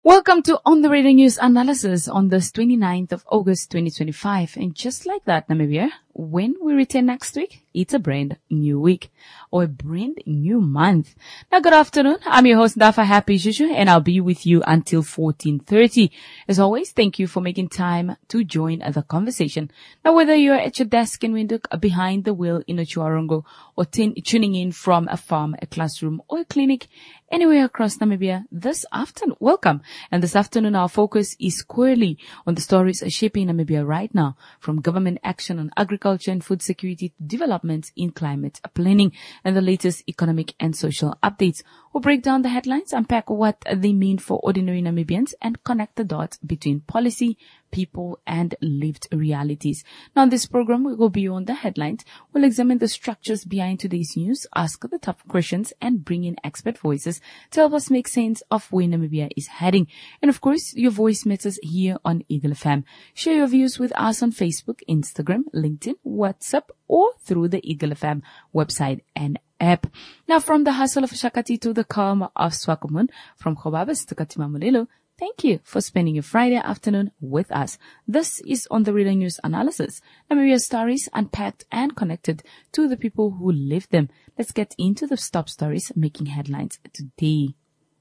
Welcome to On the Radio News Analysis on this 29th of August 2025. And just like that, Namibia, when we return next week, it's a brand new week or a brand new month. Now, good afternoon. I'm your host, Dafa Happy Juju, and I'll be with you until 14:30. As always, thank you for making time to join the conversation. Now, whether you're at your desk in Windhoek, behind the wheel in Ochuarongo, or tuning in from a farm, a classroom, or a clinic, anywhere across Namibia this afternoon, welcome. And this afternoon, our focus is squarely on the stories shaping Namibia right now, from government action on agriculture and food security to developments in climate planning and the latest economic and social updates. We'll break down the headlines, unpack what they mean for ordinary Namibians, and connect the dots between policy, people, and lived realities. Now, in this program, we go beyond the headlines. We'll examine the structures behind today's news, ask the tough questions, and bring in expert voices to help us make sense of where Namibia is heading. And of course, your voice matters here on Eagle FM. Share your views with us on Facebook, Instagram, LinkedIn, WhatsApp, or through the Eagle FM website and app. Now, from the hustle of Shakati to the calm of Swakopmund, from Khobabas to Katimamulilo, thank you for spending your Friday afternoon with us. This is On the Radio News Analysis. Namibia's stories unpacked and connected to the people who live them. Let's get into the top stories making headlines today.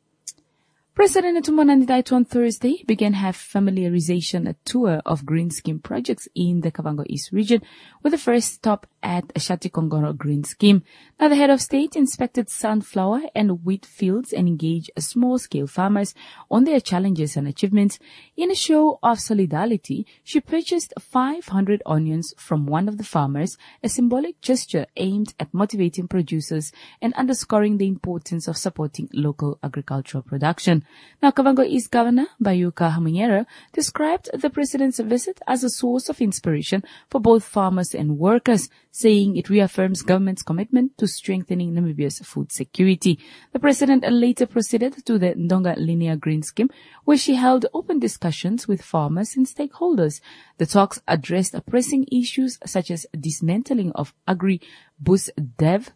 President Netumbo Nandi-Ndaitwah on Thursday began her familiarization tour of green scheme projects in the Kavango East region, with the first stop at Shatikongoro Green Scheme. Now, the head of state inspected sunflower and wheat fields and engaged small-scale farmers on their challenges and achievements. In a show of solidarity, she purchased 500 onions from one of the farmers, a symbolic gesture aimed at motivating producers and underscoring the importance of supporting local agricultural production. Now, Kavango East Governor Bayuka Hamunyera described the president's visit as a source of inspiration for both farmers and workers, saying it reaffirms government's commitment to strengthening Namibia's food security. The president later proceeded to the Ndonga Linear Green Scheme, where she held open discussions with farmers and stakeholders. The talks addressed pressing issues such as dismantling of agri-business dev,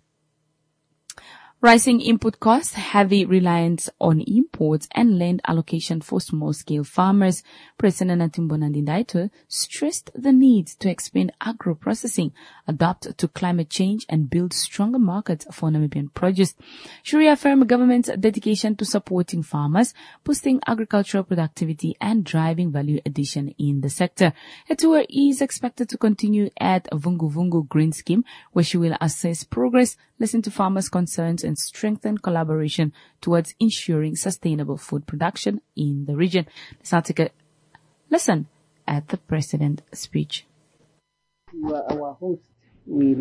rising input costs, heavy reliance on imports, and land allocation for small-scale farmers. President Netumbo Nandi-Ndaitwah stressed the need to expand agro-processing, adapt to climate change, and build stronger markets for Namibian produce. She reaffirmed government's dedication to supporting farmers, boosting agricultural productivity, and driving value addition in the sector. Her tour is expected to continue at Vungu Vungu Green Scheme, where she will assess progress, listen to farmers' concerns, and strengthen collaboration towards ensuring sustainable food production in the region. Let's now take a listen at the president's speech. You are our host. We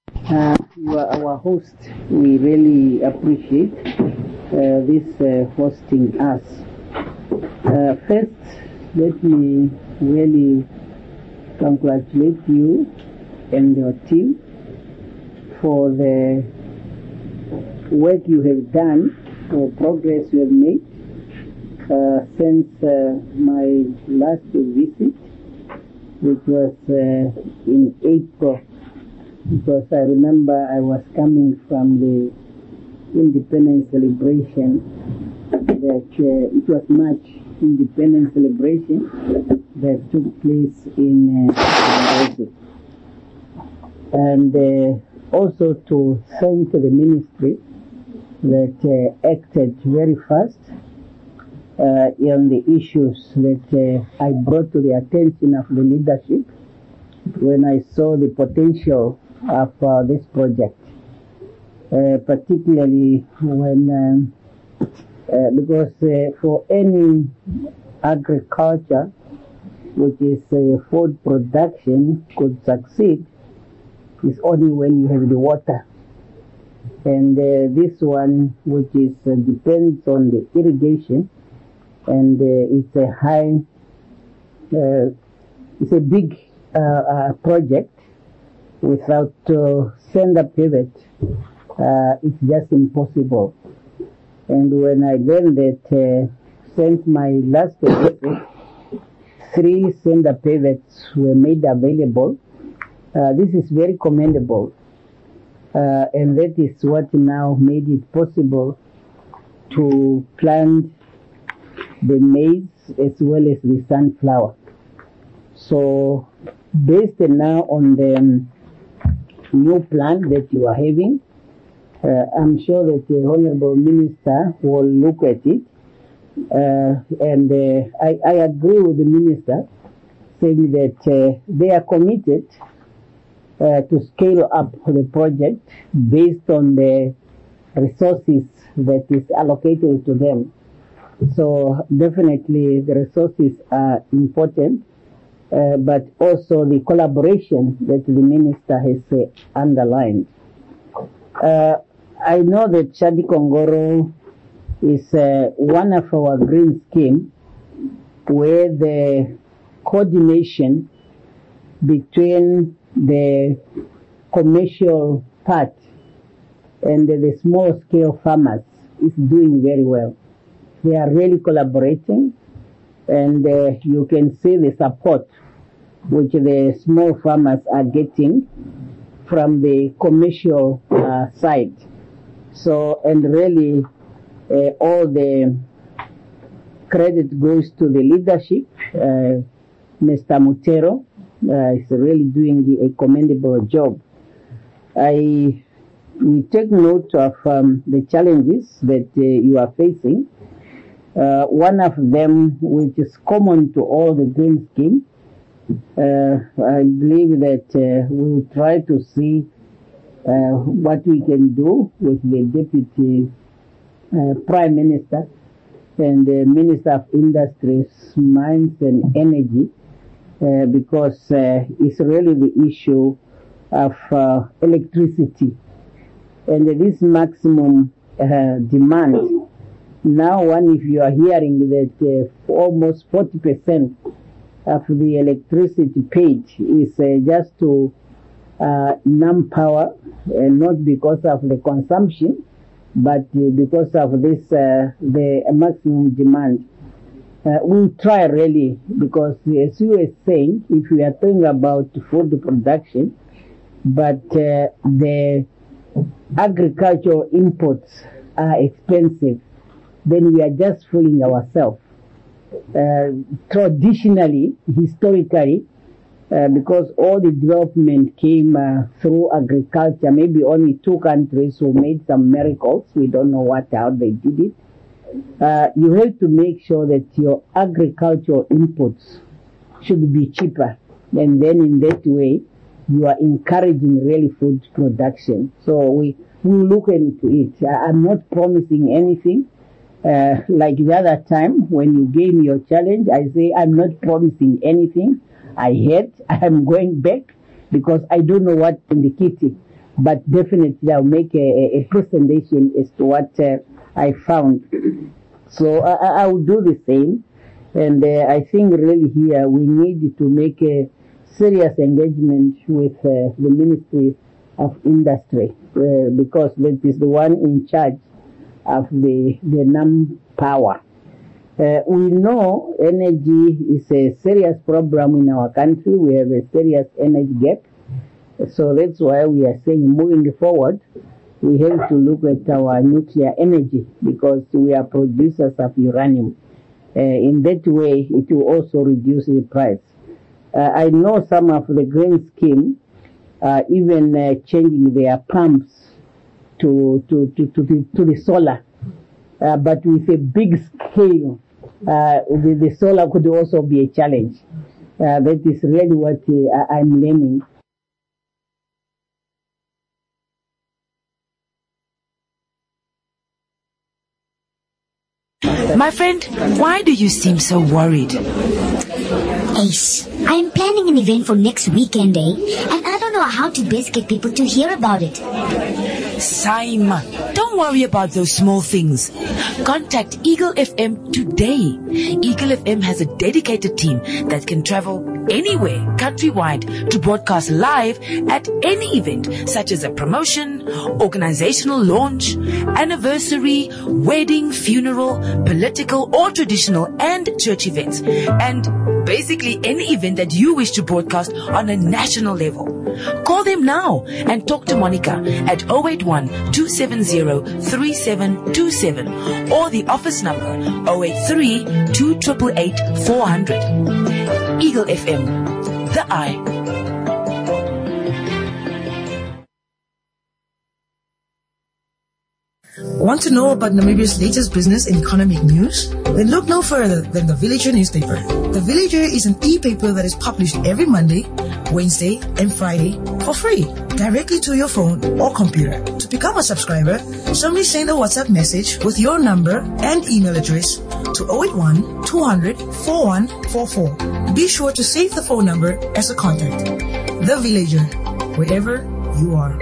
really appreciate this hosting us. First, let me really congratulate you and your team for the work you have done, or progress you have made since my last visit, which was in April, because I remember I was coming from the independence celebration, that it was March independence celebration that took place in Zimbabwe. And also to thank the ministry that acted very fast on the issues that I brought to the attention of the leadership when I saw the potential of this project, particularly when because for any agriculture which is food production could succeed is only when you have the water. And this one, which is depends on the irrigation, and it's a high, it's a big project. Without sender pivot, it's just impossible. And when I learned that since my last visit, 3 sender pivots were made available, this is very commendable. And that is what now made it possible to plant the maize as well as the sunflower. So based now on the new plan that you are having, I'm sure that the Honorable Minister will look at it. And I agree with the Minister saying that they are committed to scale up the project based on the resources that is allocated to them. So definitely the resources are important, but also the collaboration that the Minister has underlined. I know that Shadi Kongoro is one of our green scheme where the coordination between the commercial part and the small scale farmers is doing very well. They are really collaborating, and you can see the support which the small farmers are getting from the commercial side. So, and really all the credit goes to the leadership. Mr. Mutero is really doing a commendable job. We take note of the challenges that you are facing. One of them, which is common to all the green scheme, I believe that we will try to see what we can do with the Deputy Prime Minister and the Minister of Industries, Mines and Energy, because it's really the issue of electricity. And this maximum demand, now if you are hearing that almost 40% of the electricity paid is just to non-power, not because of the consumption, but because of this, the maximum demand. We try really, because as you were saying, if we are talking about food production, but the agricultural inputs are expensive, then we are just fooling ourselves. Traditionally, historically, because all the development came through agriculture, maybe only 2 countries who made some miracles. We don't know how they did it. You have to make sure that your agricultural inputs should be cheaper, and then in that way you are encouraging really food production. So we look into it. I'm not promising anything. Like the other time when you gave me your challenge, I say I'm not promising anything. I'm going back because I don't know what's in the kitty, but definitely I'll make a presentation as to what I found. So I will do the same, and I think really here we need to make a serious engagement with the Ministry of Industry, because that is the one in charge of the non-power. We know energy is a serious problem in our country. We have a serious energy gap. So that's why we are saying moving forward, we have to look at our nuclear energy, because we are producers of uranium. In that way, it will also reduce the price. I know some of the green scheme even changing their pumps to the solar, but with a big scale. The solar could also be a challenge. That is really what I'm learning. My friend, why do you seem so worried? Ace, I am planning an event for next weekend, and I don't know how to best get people to hear about it. Saima, don't worry about those small things. Contact Eagle FM today. Eagle FM has a dedicated team that can travel anywhere countrywide to broadcast live at any event, such as a promotion, organizational launch, anniversary, wedding, funeral, political or traditional and church events, and basically any event that you wish to broadcast on a national level. Call them now and talk to Monica at 081 270 3727 or the office number 083 2888 400. Eagle FM, the eye. Want to know about Namibia's latest business and economic news? Then look no further than The Villager newspaper. The Villager is an e-paper that is published every Monday, Wednesday, and Friday for free, directly to your phone or computer. To become a subscriber, simply send a WhatsApp message with your number and email address to 081 200 4144. Be sure to save the phone number as a contact. The Villager, wherever you are.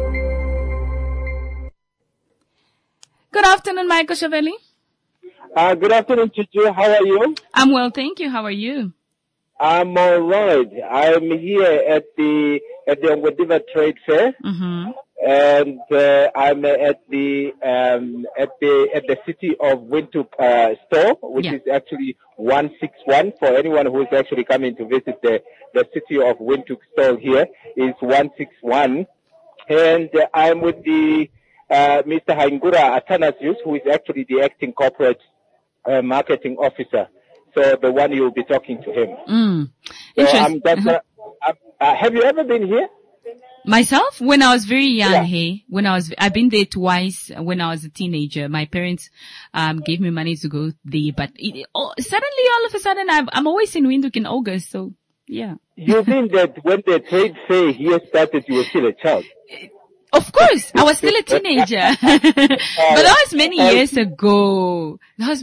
Good afternoon, Michael Shavelli. Good afternoon, Chichu. How are you? I'm well, thank you. How are you? I'm all right. I'm here at the Ngwediva Trade Fair, and I'm at the City of Windhoek store, which is actually 161. For anyone who is actually coming to visit the City of Windhoek store here is 161, and I'm with the Mr. Haingura Athanasius, who is actually the acting corporate marketing officer. So the one you'll be talking to him. Interesting. Have you ever been here? Myself, when I was very young, I've been there twice when I was a teenager. My parents gave me money to go there, but suddenly, all of a sudden, I'm always in Windhoek in August. So yeah. You mean that when the trade fair here started, you were still a child? Of course, I was still a teenager. But that was many years ago.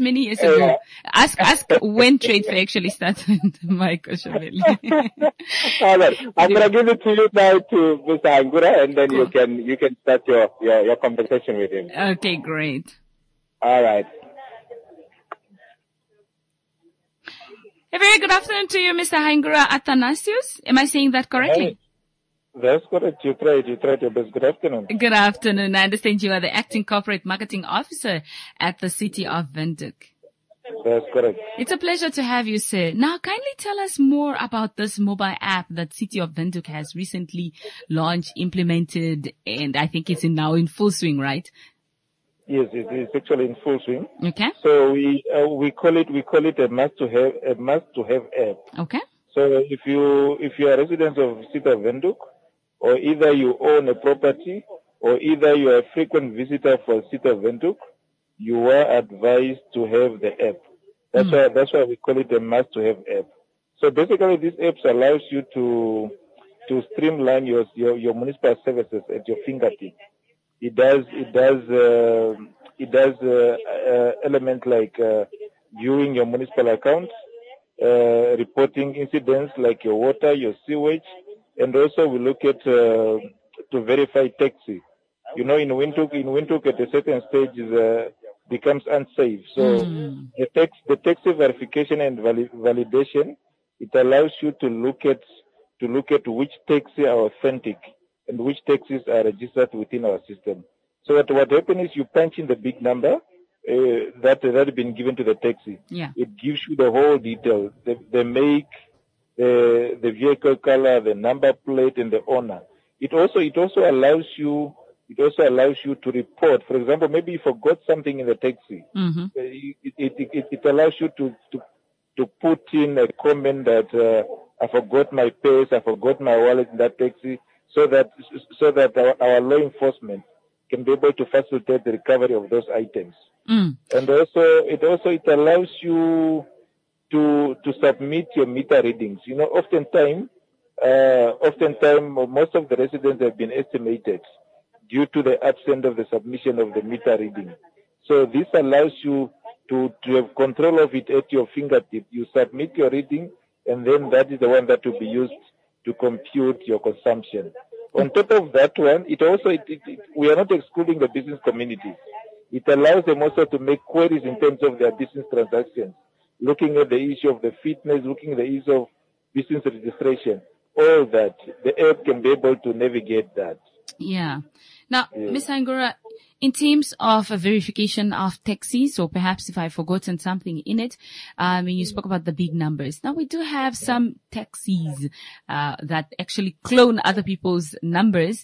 Ask when trade fair actually started, Michael Shavelli. All right. I'm going to give it to you now to Mr. Haingura, and then you can start your conversation with him. Okay, great. All right. A very good afternoon to you, Mr. Haingura Athanasius. Am I saying that correctly? Hey. That's correct. You tried your best. Good afternoon. Good afternoon. I understand you are the acting corporate marketing officer at the City of Windhoek. That's correct. It's a pleasure to have you, sir. Now, kindly tell us more about this mobile app that City of Windhoek has recently launched, implemented, and I think it's now in full swing, right? Yes, it is actually in full swing. Okay. So we call it a must to have app. Okay. So if you are a resident of City of Windhoek, or either you own a property, or either you are a frequent visitor for City of Windhoek, you are advised to have the app. That's why we call it a must-to-have app. So basically, this app allows you to streamline your municipal services at your fingertips. It does elements like viewing your municipal accounts, reporting incidents like your water, your sewage. And also we look at to verify taxi. You know, in Windhoek at a certain stage becomes unsafe. So the taxi verification and validation, it allows you to look at which taxi are authentic and which taxis are registered within our system. So that what happens is you punch in the big number that has been given to the taxi. Yeah. It gives you the whole detail, the make, the vehicle color, the number plate, and the owner. It also allows you to report. For example, maybe you forgot something in the taxi. Mm-hmm. It allows you to put in a comment that I forgot my purse, I forgot my wallet in that taxi, so that our law enforcement can be able to facilitate the recovery of those items. And also it allows you to submit your meter readings. You know, oftentimes most of the residents have been estimated due to the absence of the submission of the meter reading. So this allows you to have control of it at your fingertip. You submit your reading, and then that is the one that will be used to compute your consumption. On top of that one, we are not excluding the business communities. It allows them also to make queries in terms of their business transactions, looking at the issue of the fitness, looking at the issue of business registration, all that. The app can be able to navigate that. Yeah. Now, Ms. Haingura, in terms of a verification of taxis, or perhaps if I've forgotten something in it, you spoke about the big numbers. Now, we do have some taxis that actually clone other people's numbers.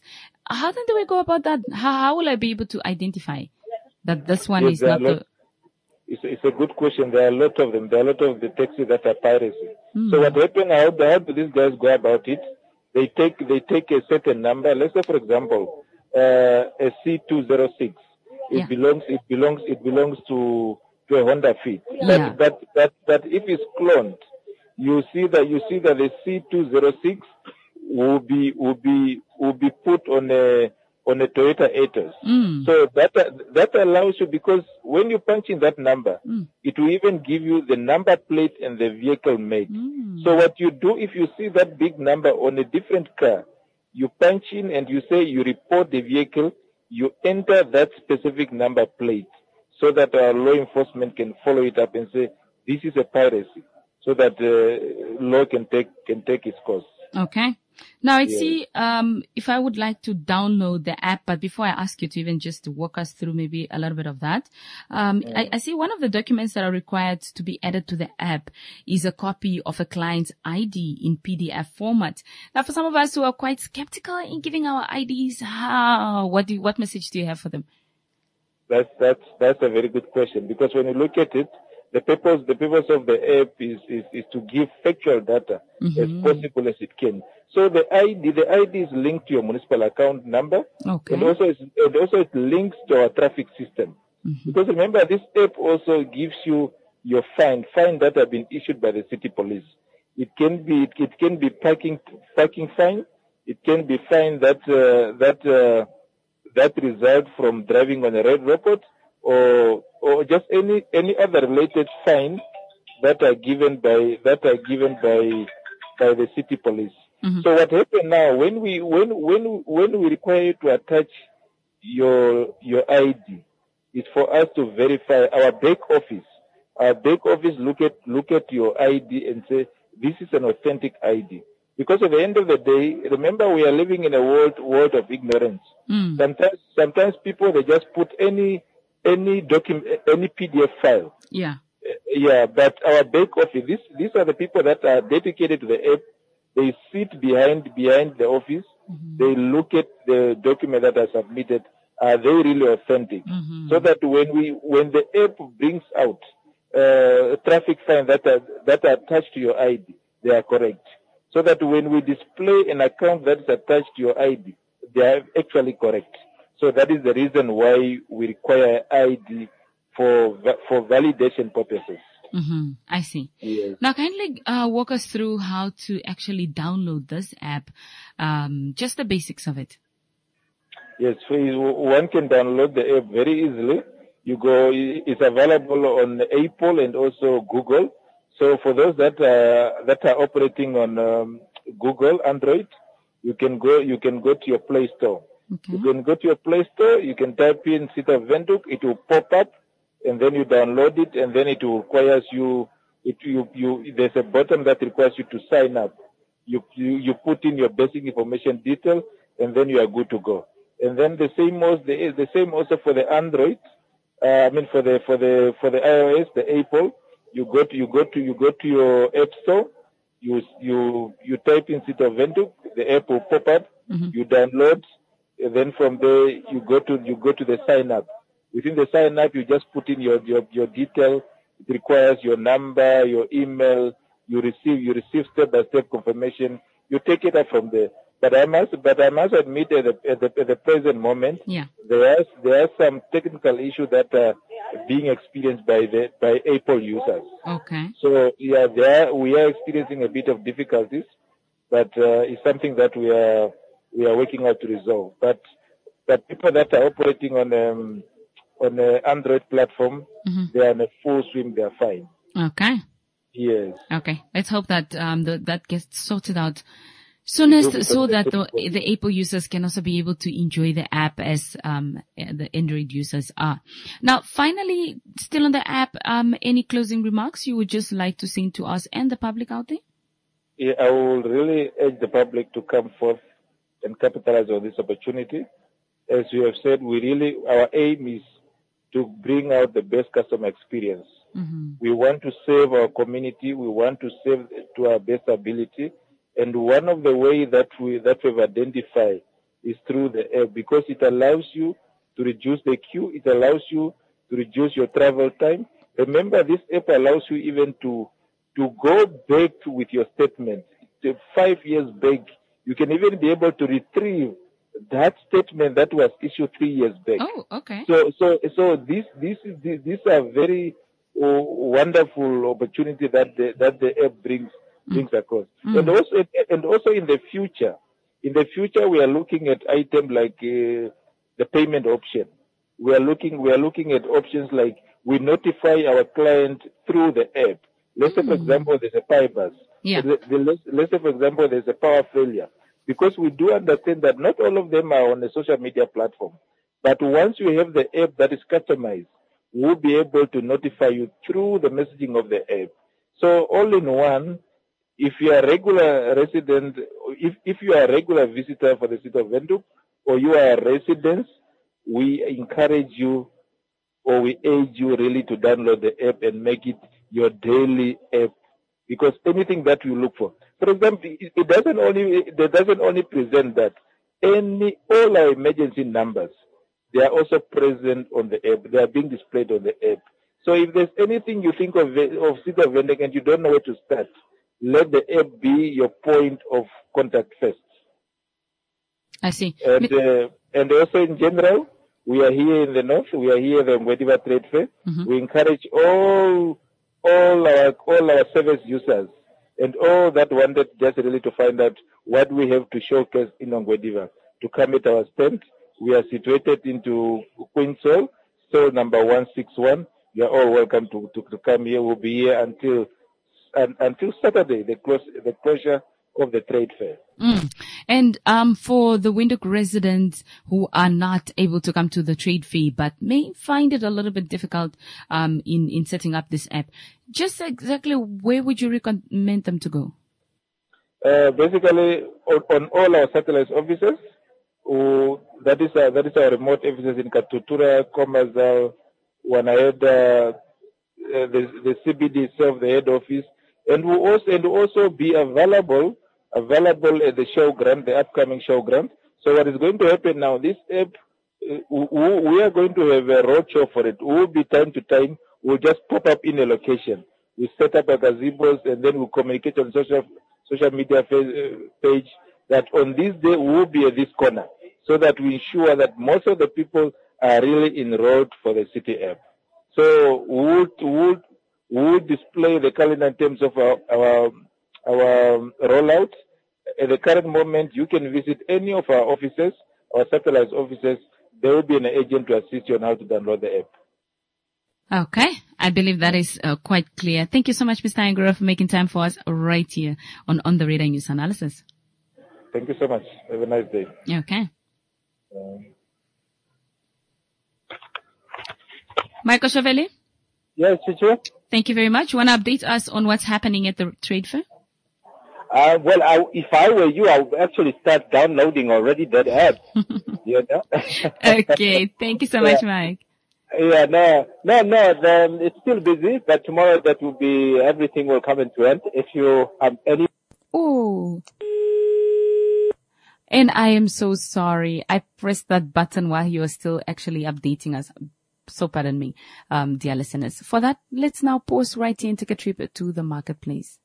how then do we go about that? How will I be able to identify that this one is not the... It's a good question. There are a lot of them. There are a lot of the taxis that are piracy. So what happened, how do these guys go about it? They take a certain number. Let's say, for example, a C206. It belongs to a Honda Fit. But if it's cloned, you see that the C206 will be put on a Toyota Aetos. So that allows you, because when you punch in that number, it will even give you the number plate and the vehicle made. So what you do, if you see that big number on a different car, you punch in and you say you report the vehicle, you enter that specific number plate so that our law enforcement can follow it up and say this is a piracy, so that law can take its course. Okay. Now, I see, if I would like to download the app, but before I ask you to even just to walk us through maybe a little bit of that, I see one of the documents that are required to be added to the app is a copy of a client's ID in PDF format. Now, for some of us who are quite skeptical in giving our IDs, what message do you have for them? That's a very good question, because when you look at it, the purpose of the app is to give factual data as possible as it can. So the ID is linked to your municipal account number, and also it links to our traffic system. Because remember, this app also gives you your fine that have been issued by the city police. It can be parking fine. It can be fine that result from driving on a red report, or just any other related fine that are given by the city police. So what happened now, when we require you to attach your ID, is for us to verify. Our back office look at your ID and say this is an authentic ID. Because at the end of the day, remember, we are living in a world of ignorance. Sometimes people, they just put any document, any PDF file. But our back office, these are the people that are dedicated to the app. They sit behind the office. They look at the document that are submitted. Are they really authentic? So that when the app brings out traffic fines that are attached to your ID, they are correct. So that when we display an account that is attached to your ID, they are actually correct. So that is the reason why we require ID for validation purposes. I see. Yes. Now, kindly walk us through how to actually download this app, just the basics of it. Yes, one can download the app very easily. It's available on Apple and also Google. So for those that are operating on Google Android, you can go to your Play Store. You can go to your Play Store. You can type in City of Windhoek. It will pop up, and then you download it, and then it will requires you. There's a button that requires you to sign up. You put in your basic information detail, and then you are good to go. And then the same also for the Android. For the iOS, the Apple. You go to your App Store. You type in City of Windhoek. The app will pop up. You download. And then from there you go to the sign up. Within the sign up, you just put in your detail. It requires your number, your email. You receive step-by-step confirmation. You take it up from there. But I must admit at the present moment, there are some technical issues that are being experienced by Apple users. Okay. So we are experiencing a bit of difficulties, but it's something that we are working out to resolve. But people that are operating on an Android platform, they are in a full swing. They are fine. Okay. Yes. Okay. Let's hope that that gets sorted out soonest, so that the Apple users can also be able to enjoy the app as the Android users are. Now, finally, still on the app, any closing remarks you would just like to sing to us and the public out there? Yeah, I will really urge the public to come forth and capitalize on this opportunity. As you have said, our aim is to bring out the best customer experience. We want to serve our community. We want to serve to our best ability. And one of the ways that we've identified is through the app, because it allows you to reduce the queue. It allows you to reduce your travel time. Remember, this app allows you even to go back with your statement. 5 years back, you can even be able to retrieve that statement that was issued 3 years back. Oh, okay. So these are very wonderful opportunity that the app brings across. And also in the future, we are looking at items like the payment option. We are looking at options like we notify our client through the app. Let's say, for example, there's a power bus. Yeah. Let's say, for example, there's a power failure. Because we do understand that not all of them are on a social media platform. But once you have the app that is customized, we'll be able to notify you through the messaging of the app. So all in one, if you are a regular resident, if you are a regular visitor for the city of Windhoek, or you are a resident, we encourage you, or we urge you really to download the app and make it your daily app, because anything that you look for example, it doesn't only present that. All our emergency numbers, they are also present on the app. They are being displayed on the app. So if there's anything you think of City of Windhoek and you don't know where to start, let the app be your point of contact first. I see. And also in general, we are here in the north. We are here at the Ngwediva Trade Fair. We encourage all our service users and all that wanted just really to find out what we have to showcase in Ngwediva to come at our stand. We are situated into Queen's Hall, store number 161. You are all welcome to come here. We'll be here until Saturday, the closure of the trade fair. And for the Windhoek residents who are not able to come to the trade fair but may find it a little bit difficult in setting up this app, just exactly where would you recommend them to go? Basically, on all our satellite offices, that is our remote offices in Katutura, Komazal, Wanaheda, the CBD itself, the head office, and will also be available at the showground, the upcoming showground. So what is going to happen now, this app, we are going to have a roadshow for it. We'll be time to time, we'll just pop up in a location. We set up a gazebos and then we'll communicate on social media page that on this day we'll be at this corner, so that we ensure that most of the people are really enrolled for the city app. So we'll display the calendar in terms of our rollout. At the current moment, you can visit any of our offices, our satellite offices. There will be an agent to assist you on how to download the app. Okay. I believe that is quite clear. Thank you so much, Mr. Angura, for making time for us right here on the Radar News Analysis. Thank you so much. Have a nice day. Okay. Michael Shaveli? Yes, Chicho. Thank you very much. You want to update us on what's happening at the trade fair? If I were you, I would actually start downloading already that app. You know? Okay. Thank you so much, Mike. Yeah, no, it's still busy, but tomorrow everything will come into end. If you have any. Oh. And I am so sorry. I pressed that button while you were still actually updating us. So pardon me, dear listeners. For that, let's now pause right here and take a trip to the marketplace.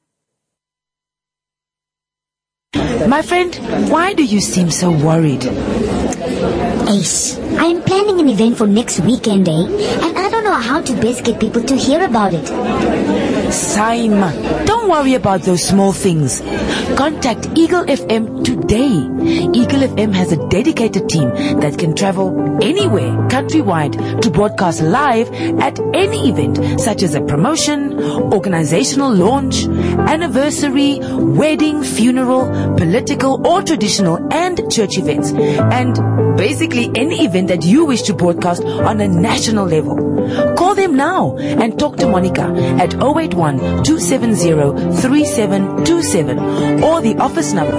My friend, why do you seem so worried? Ace, I am planning an event for next weekend, and I don't know how to best get people to hear about it. Saima, don't worry about those small things. Contact Eagle FM today. Eagle FM has a dedicated team that can travel anywhere countrywide to broadcast live at any event, such as a promotion, organizational launch, anniversary, wedding, funeral, political or traditional and church events, and basically any event that you wish to broadcast on a national level. Call them now and talk to Monica at 081-270-3727 or the office number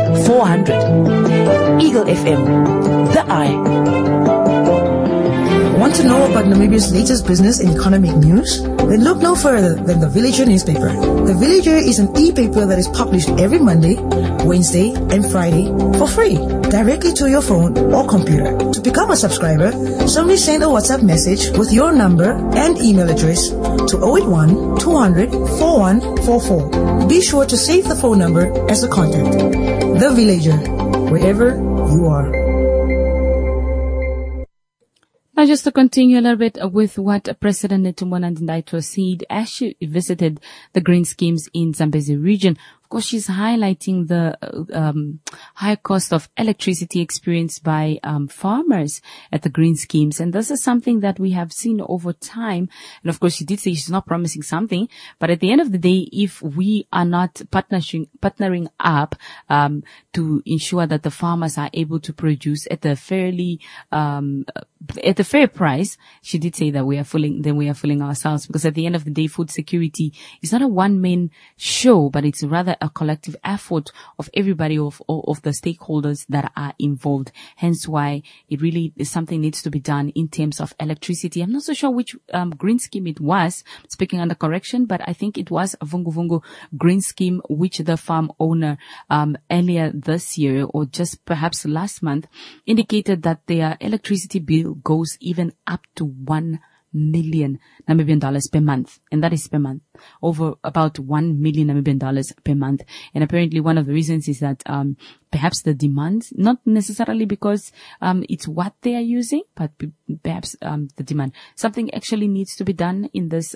083-288-400. Eagle FM, the eye. Want to know about Namibia's latest business and economic news? Then look no further than The Villager newspaper. The Villager is an e-paper that is published every Monday, Wednesday, and Friday for free, directly to your phone or computer. To become a subscriber, simply send a WhatsApp message with your number and email address to 081 200 4144. Be sure to save the phone number as a contact. The Villager, wherever you are. Now, just to continue a little bit with what President Netumbo Nandi-Ndaitwah said as she visited the green schemes in Zambezi region. Of course, she's highlighting the high cost of electricity experienced by farmers at the green schemes. And this is something that we have seen over time. And of course, she did say she's not promising something. But at the end of the day, if we are not partnering up to ensure that the farmers are able to produce at a fairly at a fair price, she did say that we are fooling ourselves, because at the end of the day, food security is not a one-man show, but it's rather a collective effort of everybody, of the stakeholders that are involved. Hence why it really is something needs to be done in terms of electricity. I'm not so sure which green scheme it was, speaking under correction, but I think it was a Vungu Vungu green scheme, which the farm owner earlier this year, or just perhaps last month, indicated that their electricity bill goes even up to 1 million Namibian dollars per month, and that is per month, over about 1 million Namibian dollars per month. And apparently one of the reasons is that perhaps the demand, not necessarily because it's what they are using, but perhaps the demand. Something actually needs to be done in this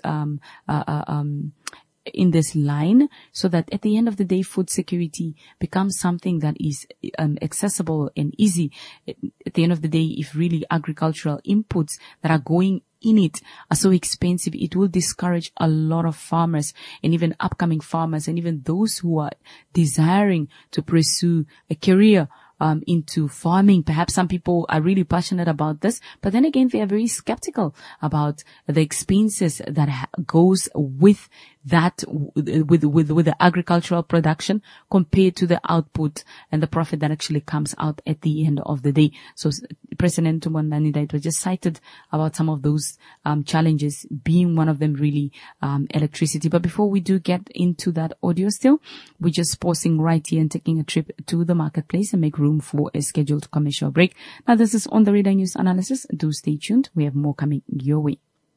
line, so that at the end of the day, food security becomes something that is accessible and easy. At the end of the day, if really agricultural inputs that are going in it are so expensive, it will discourage a lot of farmers, and even upcoming farmers, and even those who are desiring to pursue a career into farming. Perhaps some people are really passionate about this, but then again, they are very skeptical about the expenses that goes with that, with the agricultural production compared to the output and the profit that actually comes out at the end of the day. So President Netumbo Nandi-Ndaitwah just cited about some of those challenges, being one of them really electricity. But before we do get into that audio still, we're just pausing right here and taking a trip to the marketplace and make room for a scheduled commercial break. Now, this is On the Radar News Analysis. Do stay tuned. We have more coming your way.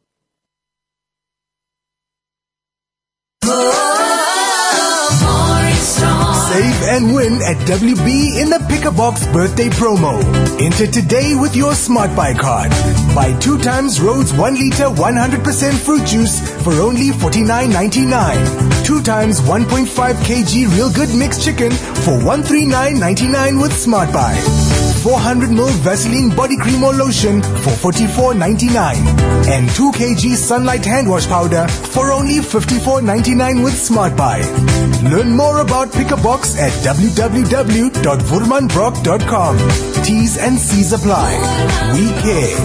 Save and win at WB in the Pick-a-Box birthday promo. Enter today with your Smart Buy card. Buy 2 times Rhodes 1 liter 100% fruit juice for only $49.99. 2 times 1.5 kg Real Good mixed chicken for $139.99 with Smart Buy. 400 ml Vaseline body cream or lotion for $44.99. And 2 kg Sunlight hand wash powder for only $54.99 with Smart Buy. Learn more about Pick-a-Box at www.woermanbrock.com. T's and C's apply. We care.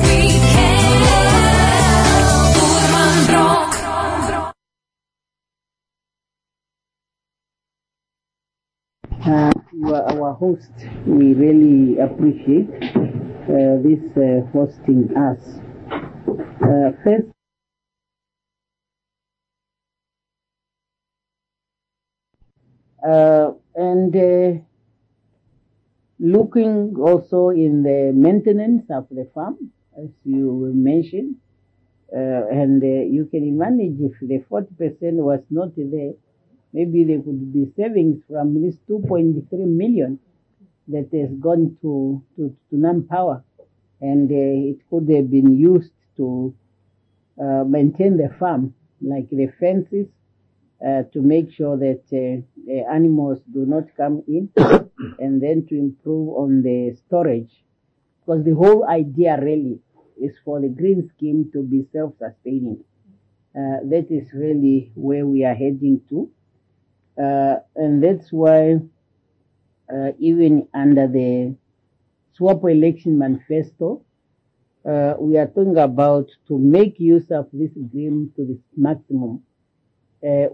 You are our host. We really appreciate this hosting us. First, and looking also in the maintenance of the farm, as you mentioned, and you can manage if the 40% was not there, maybe there could be savings from this 2.3 million that has gone to NamPower, and it could have been used to maintain the farm, like the fences, to make sure that the animals do not come in, and then to improve on the storage. Because the whole idea really is for the green scheme to be self-sustaining. That is really where we are heading to. And that's why even under the SWAPO election manifesto, we are talking about to make use of this green to the maximum,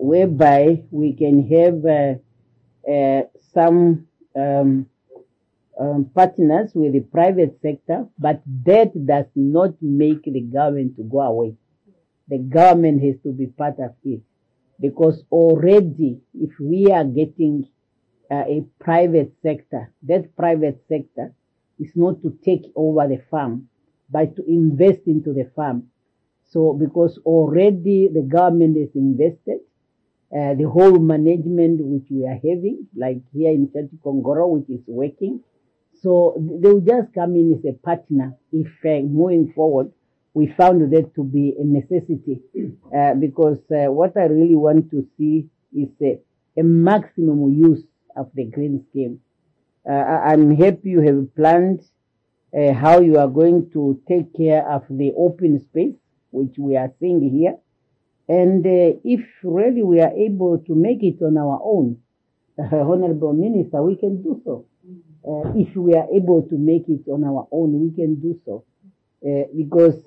whereby we can have some partners with the private sector, but that does not make the government to go away. The government has to be part of it, because already if we are getting a private sector, that private sector is not to take over the farm, but to invest into the farm. So because already the government has invested, the whole management which we are having, like here in Chati Kongoro, which is working, so they will just come in as a partner if moving forward we found that to be a necessity, because what I really want to see is a maximum use of the green scheme. I'm happy you have planned how you are going to take care of the open space, which we are seeing here. And if really we are able to make it on our own, Honorable Minister, we can do so. If we are able to make it on our own, we can do so. Because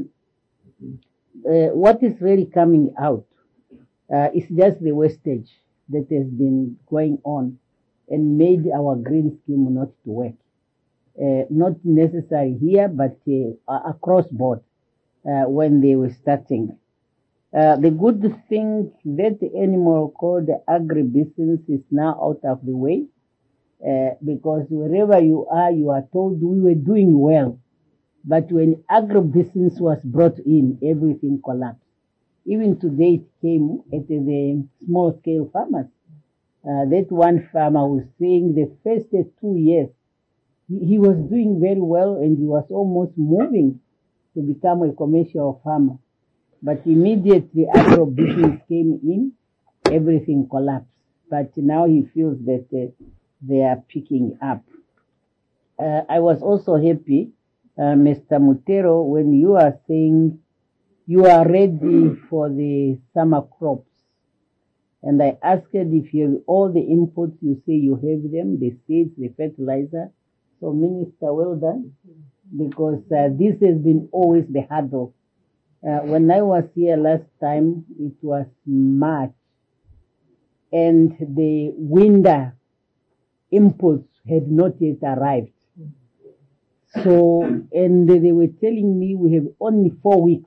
what is really coming out is just the wastage that has been going on and made our green scheme not to work. Not necessarily here, but across board when they were starting. The good thing that the animal called the agribusiness is now out of the way, because wherever you are told we were doing well. But when agribusiness was brought in, everything collapsed. Even today it came at the small scale farmers. That one farmer was saying the first 2 years, he was doing very well and he was almost moving to become a commercial farmer. But immediately agribusiness came in, everything collapsed. But now he feels that they are picking up. I was also happy, Mr. Mutero, when you are saying you are ready for the summer crops. And I asked if you have all the inputs, you say you have them, the seeds, the fertilizer. So Minister, well done, because this has been always the hurdle. When I was here last time, it was March, and the winter inputs had not yet arrived. So, and they were telling me we have only 4 weeks.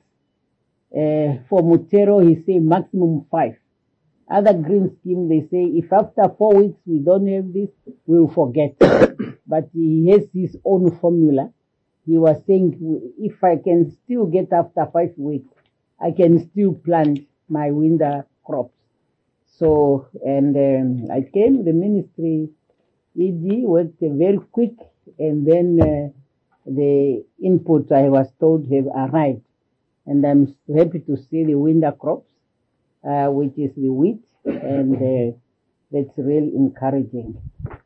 For Mutero, he say maximum 5. Other green scheme, they say if after 4 weeks we don't have this, we will forget. But he has his own formula. He was saying if I can still get after 5 weeks, I can still plant my winter crops. So, and I came, the ministry, ED, worked very quick, and then the inputs I was told have arrived. And I'm happy to see the winter crops, which is the wheat, and that's really encouraging.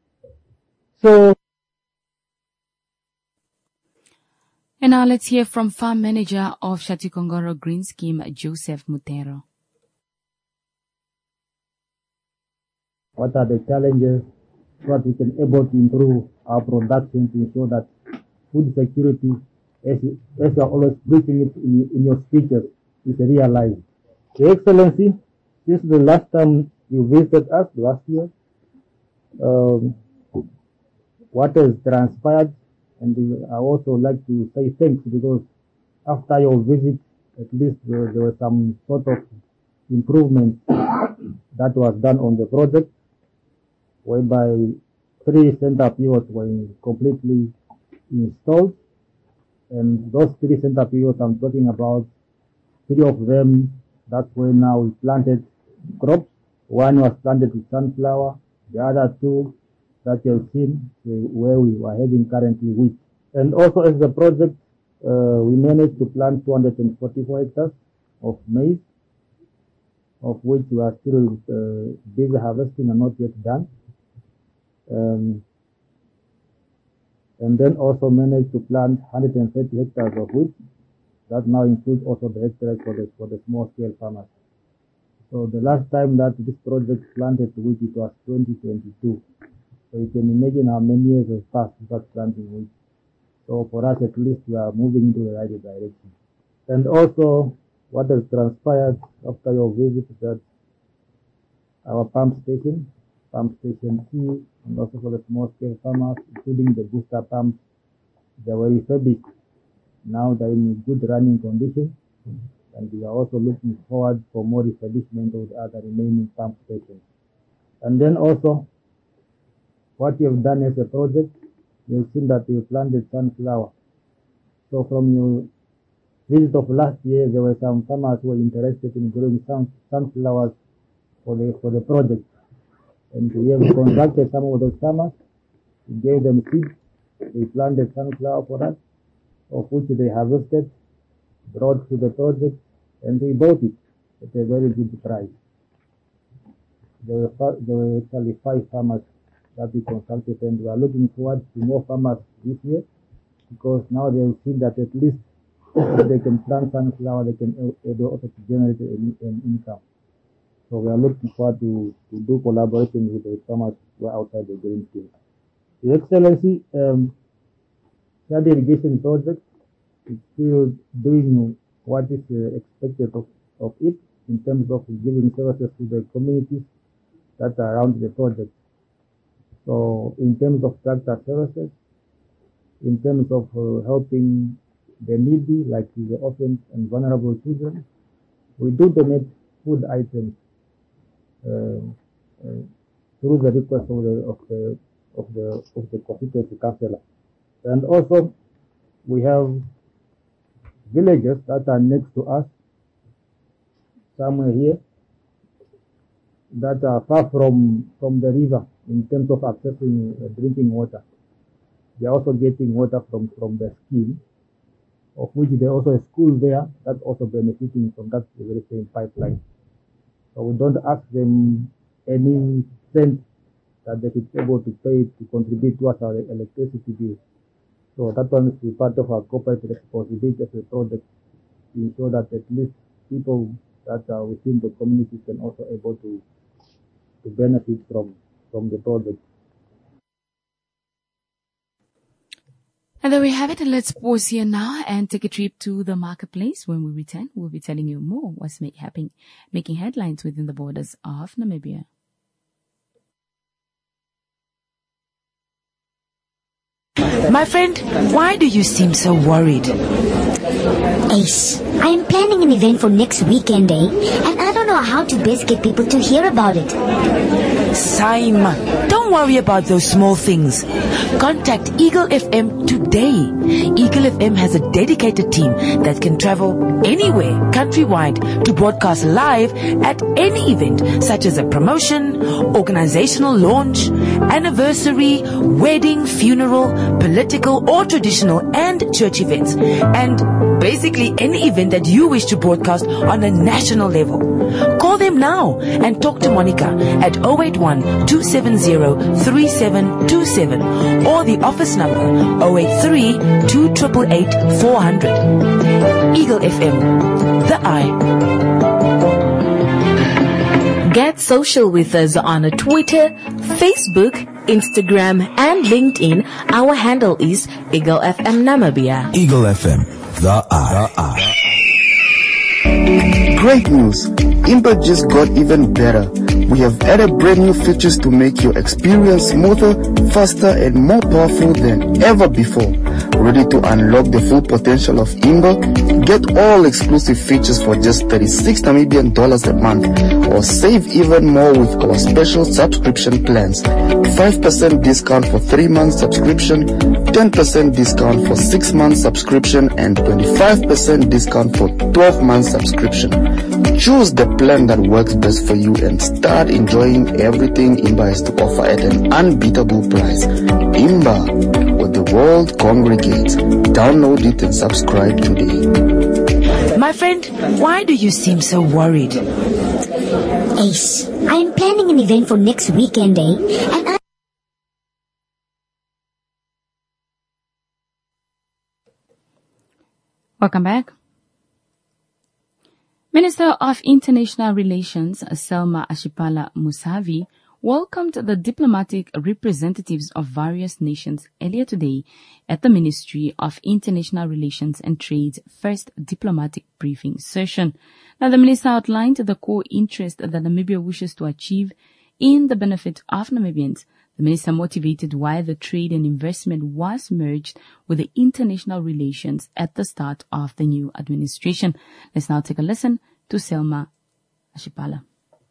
So, and now let's hear from Farm Manager of Shati Kongoro Green Scheme, Joseph Mutero. What are the challenges so that we can able to improve our production to ensure that food security, as you are always preaching it in your speeches, is realized. Your Excellency, this is the last time you visited us last year. What has transpired, and I also like to say thanks, because after your visit, at least there was some sort of improvement that was done on the project, whereby 3 center pivots were completely installed. And those 3 center pivots I'm talking about, 3 of them, that's where now we planted crops. 1 was planted with sunflower, the other 2 that you've seen where we are having currently wheat. And also as the project, we managed to plant 244 hectares of maize, of which we are still busy harvesting and not yet done. And then also managed to plant 130 hectares of wheat. That now includes also the hectares for the small scale farmers. So the last time that this project planted wheat, it was 2022. So you can imagine how many years have passed without planting wheat. So for us, at least, we are moving into the right direction. And also, what has transpired after your visit is that our pump station pump station 2, and also for the small-scale farmers, including the booster pumps. They were refurbished. Now they're in good running condition, and we are also looking forward for more refurbishment of the other remaining pump stations. And then also, what we have done as a project, you've seen that we planted sunflower. So from your visit of last year, there were some farmers who were interested in growing sunflowers for the project. And we have contacted some of those farmers, we gave them seeds, they planted sunflower for us, of which they harvested, brought to the project, and we bought it at a very good price. There were actually 5 farmers that we consulted, and we are looking forward to more farmers this year, because now they have seen that at least if they can plant sunflower, they can able also to generate an income. So we are looking forward to do collaboration with the farmers who are outside the green field. Your Excellency, Flood irrigation project is still doing what is expected of it in terms of giving services to the communities that are around the project. So in terms of tractor services, in terms of helping the needy, like the orphans and vulnerable children, we do donate food items through the request of the constituency councillor. And also, we have villages that are next to us, somewhere here, that are far from the river in terms of accessing drinking water. They are also getting water from the scheme, of which there also a school there that's also benefiting from that very same pipeline. So we don't ask them any cent that they should be able to pay to contribute towards our electricity bill. So that one is part of our corporate responsibility as a project to ensure that at least people that are within the community can also able to benefit from the project. And there we have it. Let's pause here now and take a trip to the marketplace. When we return, we'll be telling you more what's making headlines within the borders of Namibia. My friend, why do you seem so worried? Ace, I am planning an event for next weekend, and I don't know how to best get people to hear about it. Saima, don't worry about those small things. Contact Eagle FM today. Eagle FM has a dedicated team that can travel anywhere countrywide to broadcast live at any event, such as a promotion, organizational launch, anniversary, wedding, funeral, political or traditional and church events, and basically any event that you wish to broadcast on a national level. Call them now and talk to Monica at 081-270-3727 or the office number 083-288-400. Eagle FM, the eye. Get social with us on Twitter, Facebook, Instagram, and LinkedIn. Our handle is Eagle FM Namibia. Eagle FM, the eye. Great news! Imba just got even better. We have added brand new features to make your experience smoother, faster, and more powerful than ever before. Ready to unlock the full potential of Imba? Get all exclusive features for just $36 Namibian a month, or save even more with our special subscription plans. 5% discount for 3 months subscription, 10% discount for 6 months subscription, and 25% discount for 12 months subscription. Choose the plan that works best for you and start enjoying everything Imba has to offer at an unbeatable price. Imba, where the world congregates. Download it and subscribe today. My friend, why do you seem so worried? Ace, I am planning an event for next weekend, and Welcome back. Minister of International Relations, Selma Ashipala Musavi, welcomed the diplomatic representatives of various nations earlier today at the Ministry of International Relations and Trade's first diplomatic briefing session. Now, the minister outlined the core interest that Namibia wishes to achieve in the benefit of Namibians. The minister motivated why the trade and investment was merged with the international relations at the start of the new administration. Let's now take a listen to Selma Ashipala.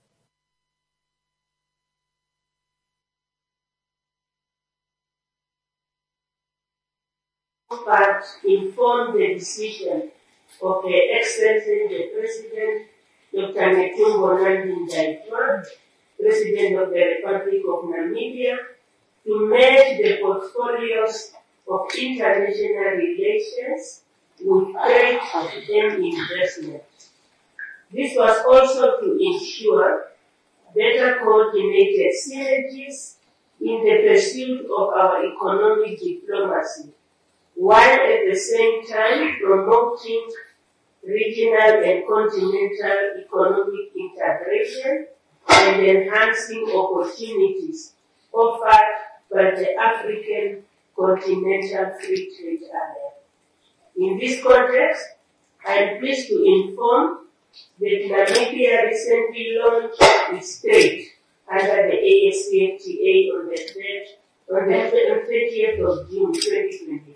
But informed the decision of the Excellency the President, Dr. Netumbo Nandi-Ndaitwah, President of the Republic of Namibia, to merge the portfolios of international relations with trade and investment. This was also to ensure better coordinated synergies in the pursuit of our economic diplomacy, while at the same time promoting regional and continental economic integration and enhancing opportunities offered by the African Continental Free Trade Area. In this context, I am pleased to inform that Namibia recently launched its trade under the ASEFTA on the 30th of June 2025,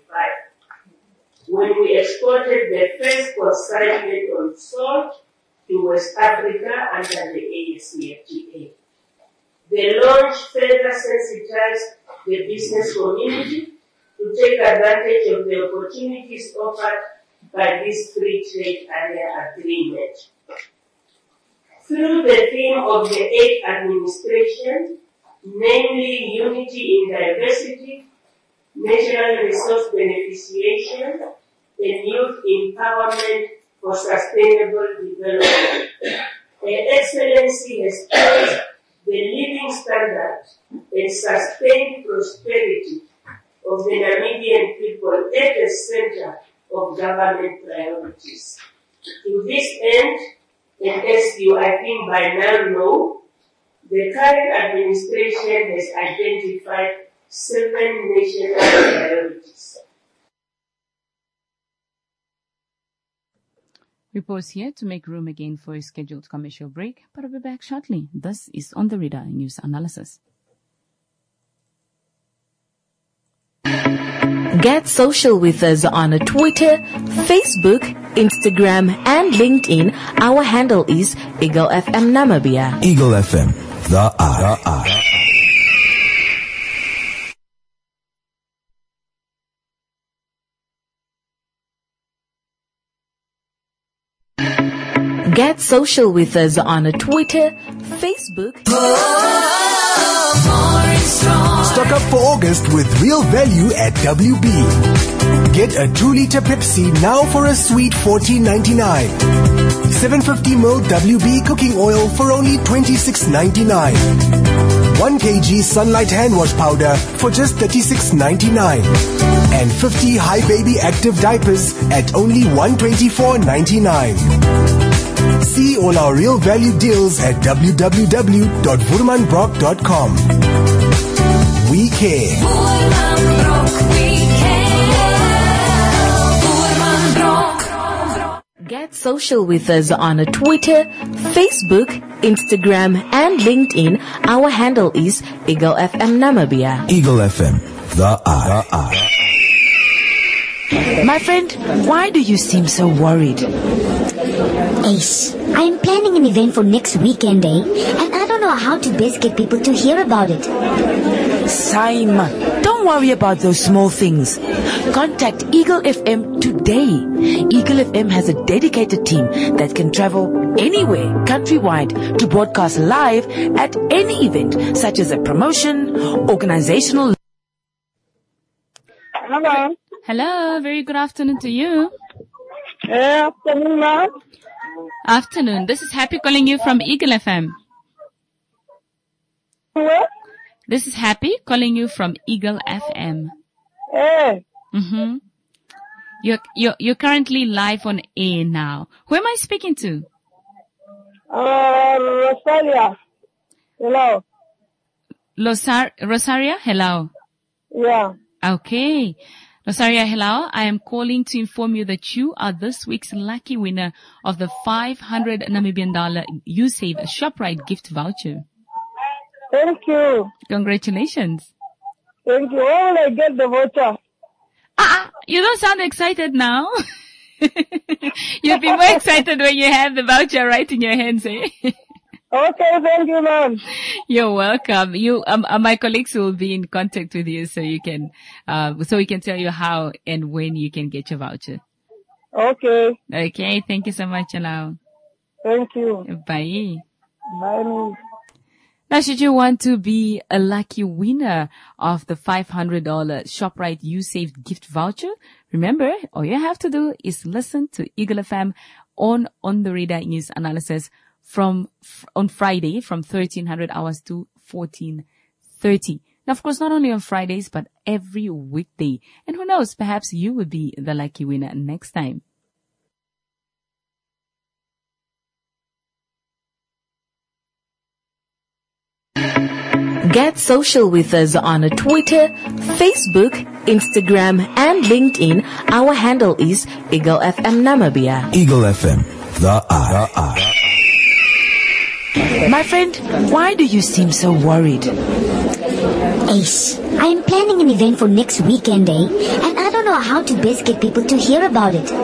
when we exported the first consignment on salt to West Africa under the ASEFTA. The launch further sensitized the business community to take advantage of the opportunities offered by this free trade area agreement. Through the theme of the 8th administration, namely unity in diversity, natural resource beneficiation, and youth empowerment for sustainable development, Her Excellency has placed the living standard and sustained prosperity of the Namibian people at the center of government priorities. To this end, and as you I think by now know, the current administration has identified 7 national priorities. We pause here to make room again for a scheduled commercial break, but I'll be back shortly. This is On the Radar News Analysis. Get social with us on Twitter, Facebook, Instagram, and LinkedIn. Our handle is Eagle FM Namibia. Eagle FM, the eye. Get social with us on Twitter, Facebook. Stock up for August with real value at WB. Get a 2-liter Pepsi now for a sweet $14.99. 750ml WB cooking oil for only $26.99. 1 kg Sunlight hand wash powder for just $36.99. And 50 High Baby Active diapers at only $124.99. See all our real value deals at www.woermanbrock.com. We care. Get social with us on Twitter, Facebook, Instagram, and LinkedIn. Our handle is Eagle FM Namibia. Eagle FM, the eye. My friend, why do you seem so worried? Ace, I'm planning an event for next weekend, and I don't know how to best get people to hear about it. Simon, don't worry about those small things. Contact Eagle FM today. Eagle FM has a dedicated team that can travel anywhere countrywide to broadcast live at any event, such as a promotion, organizational. Hello. Hello, very good afternoon to you. Afternoon, ma'am. Afternoon. This is Happy calling you from Eagle FM. What? This is Happy calling you from Eagle FM. Hey. Mm-hmm. You're currently live on air now. Who am I speaking to? Rosaria. Hello. Rosaria, hello. Yeah. Okay. Rosaria, hello. I am calling to inform you that you are this week's lucky winner of the $500 Namibian USave ShopRite gift voucher. Thank you. Congratulations. Thank you. When will I get the voucher? You don't sound excited now. You'll be more excited when you have the voucher right in your hands, eh? Okay, thank you, ma'am. You're welcome. My colleagues will be in contact with you so we can tell you how and when you can get your voucher. Okay. Okay, thank you so much, Alao. Thank you. Bye. Bye. Now, should you want to be a lucky winner of the $500 ShopRite YouSaved gift voucher, remember, all you have to do is listen to Eagle FM on the radar news analysis on Friday from 1300 hours to 14:30. Now, of course, not only on Fridays, but every weekday. And who knows, perhaps you will be the lucky winner next time. Get social with us on Twitter, Facebook, Instagram, and LinkedIn. Our handle is Eagle FM Namibia. Eagle FM, the eye. My friend, why do you seem so worried? Ace, I am planning an event for next weekend, and I don't know how to best get people to hear about it.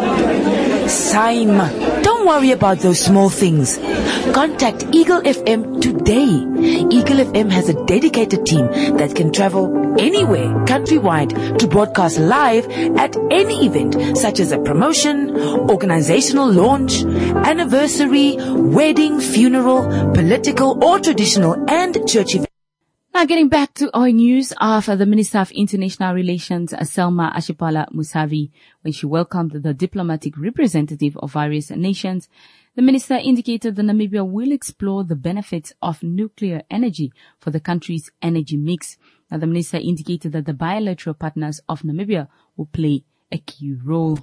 Saima, don't worry about those small things. Contact Eagle FM today. Eagle FM has a dedicated team that can travel anywhere countrywide to broadcast live at any event, such as a promotion, organizational launch, anniversary, wedding, funeral, political or traditional, and church events. Now, getting back to our news of the Minister of International Relations, Selma Ashipala Musavi, when she welcomed the diplomatic representative of various nations, the minister indicated that Namibia will explore the benefits of nuclear energy for the country's energy mix. Now, the minister indicated that the bilateral partners of Namibia will play a key role.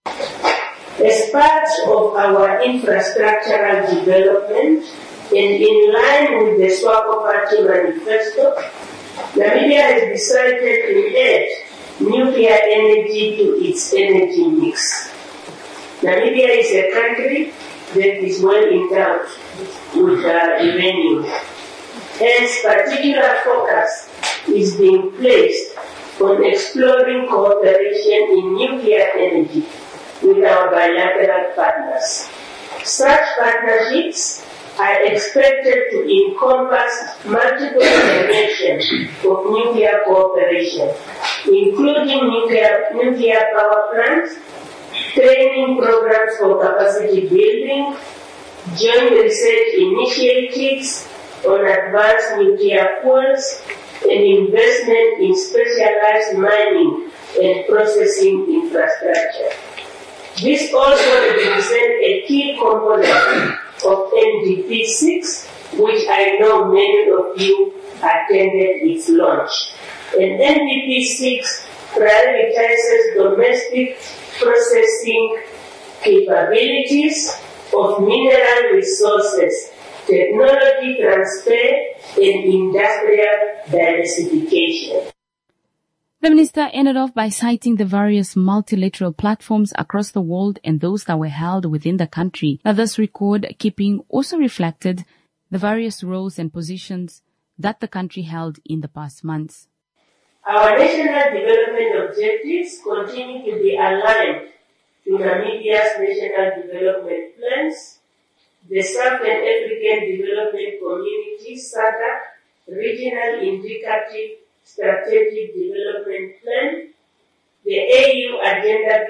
As part of our infrastructural development, and in line with the SWAPO Party manifesto, Namibia has decided to add nuclear energy to its energy mix. Namibia is a country that is well endowed with uranium. Hence, particular focus is being placed on exploring cooperation in nuclear energy with our bilateral partners. Such partnerships are expected to encompass multiple dimensions of nuclear cooperation, including nuclear power plants, training programs for capacity building, joint research initiatives on advanced nuclear fuels, and investment in specialized mining and processing infrastructure. This also represents a key component of NDP 6, which I know many of you attended its launch. And NDP 6 prioritizes domestic processing capabilities of mineral resources, technology transfer, and industrial diversification. The minister ended off by citing the various multilateral platforms across the world and those that were held within the country. Now, this record keeping also reflected the various roles and positions that the country held in the past months. Our national development objectives continue to be aligned to Namibia's national development plans, the Southern African Development Community (SADC) Regional Indicative Strategic Development Plan, the AU Agenda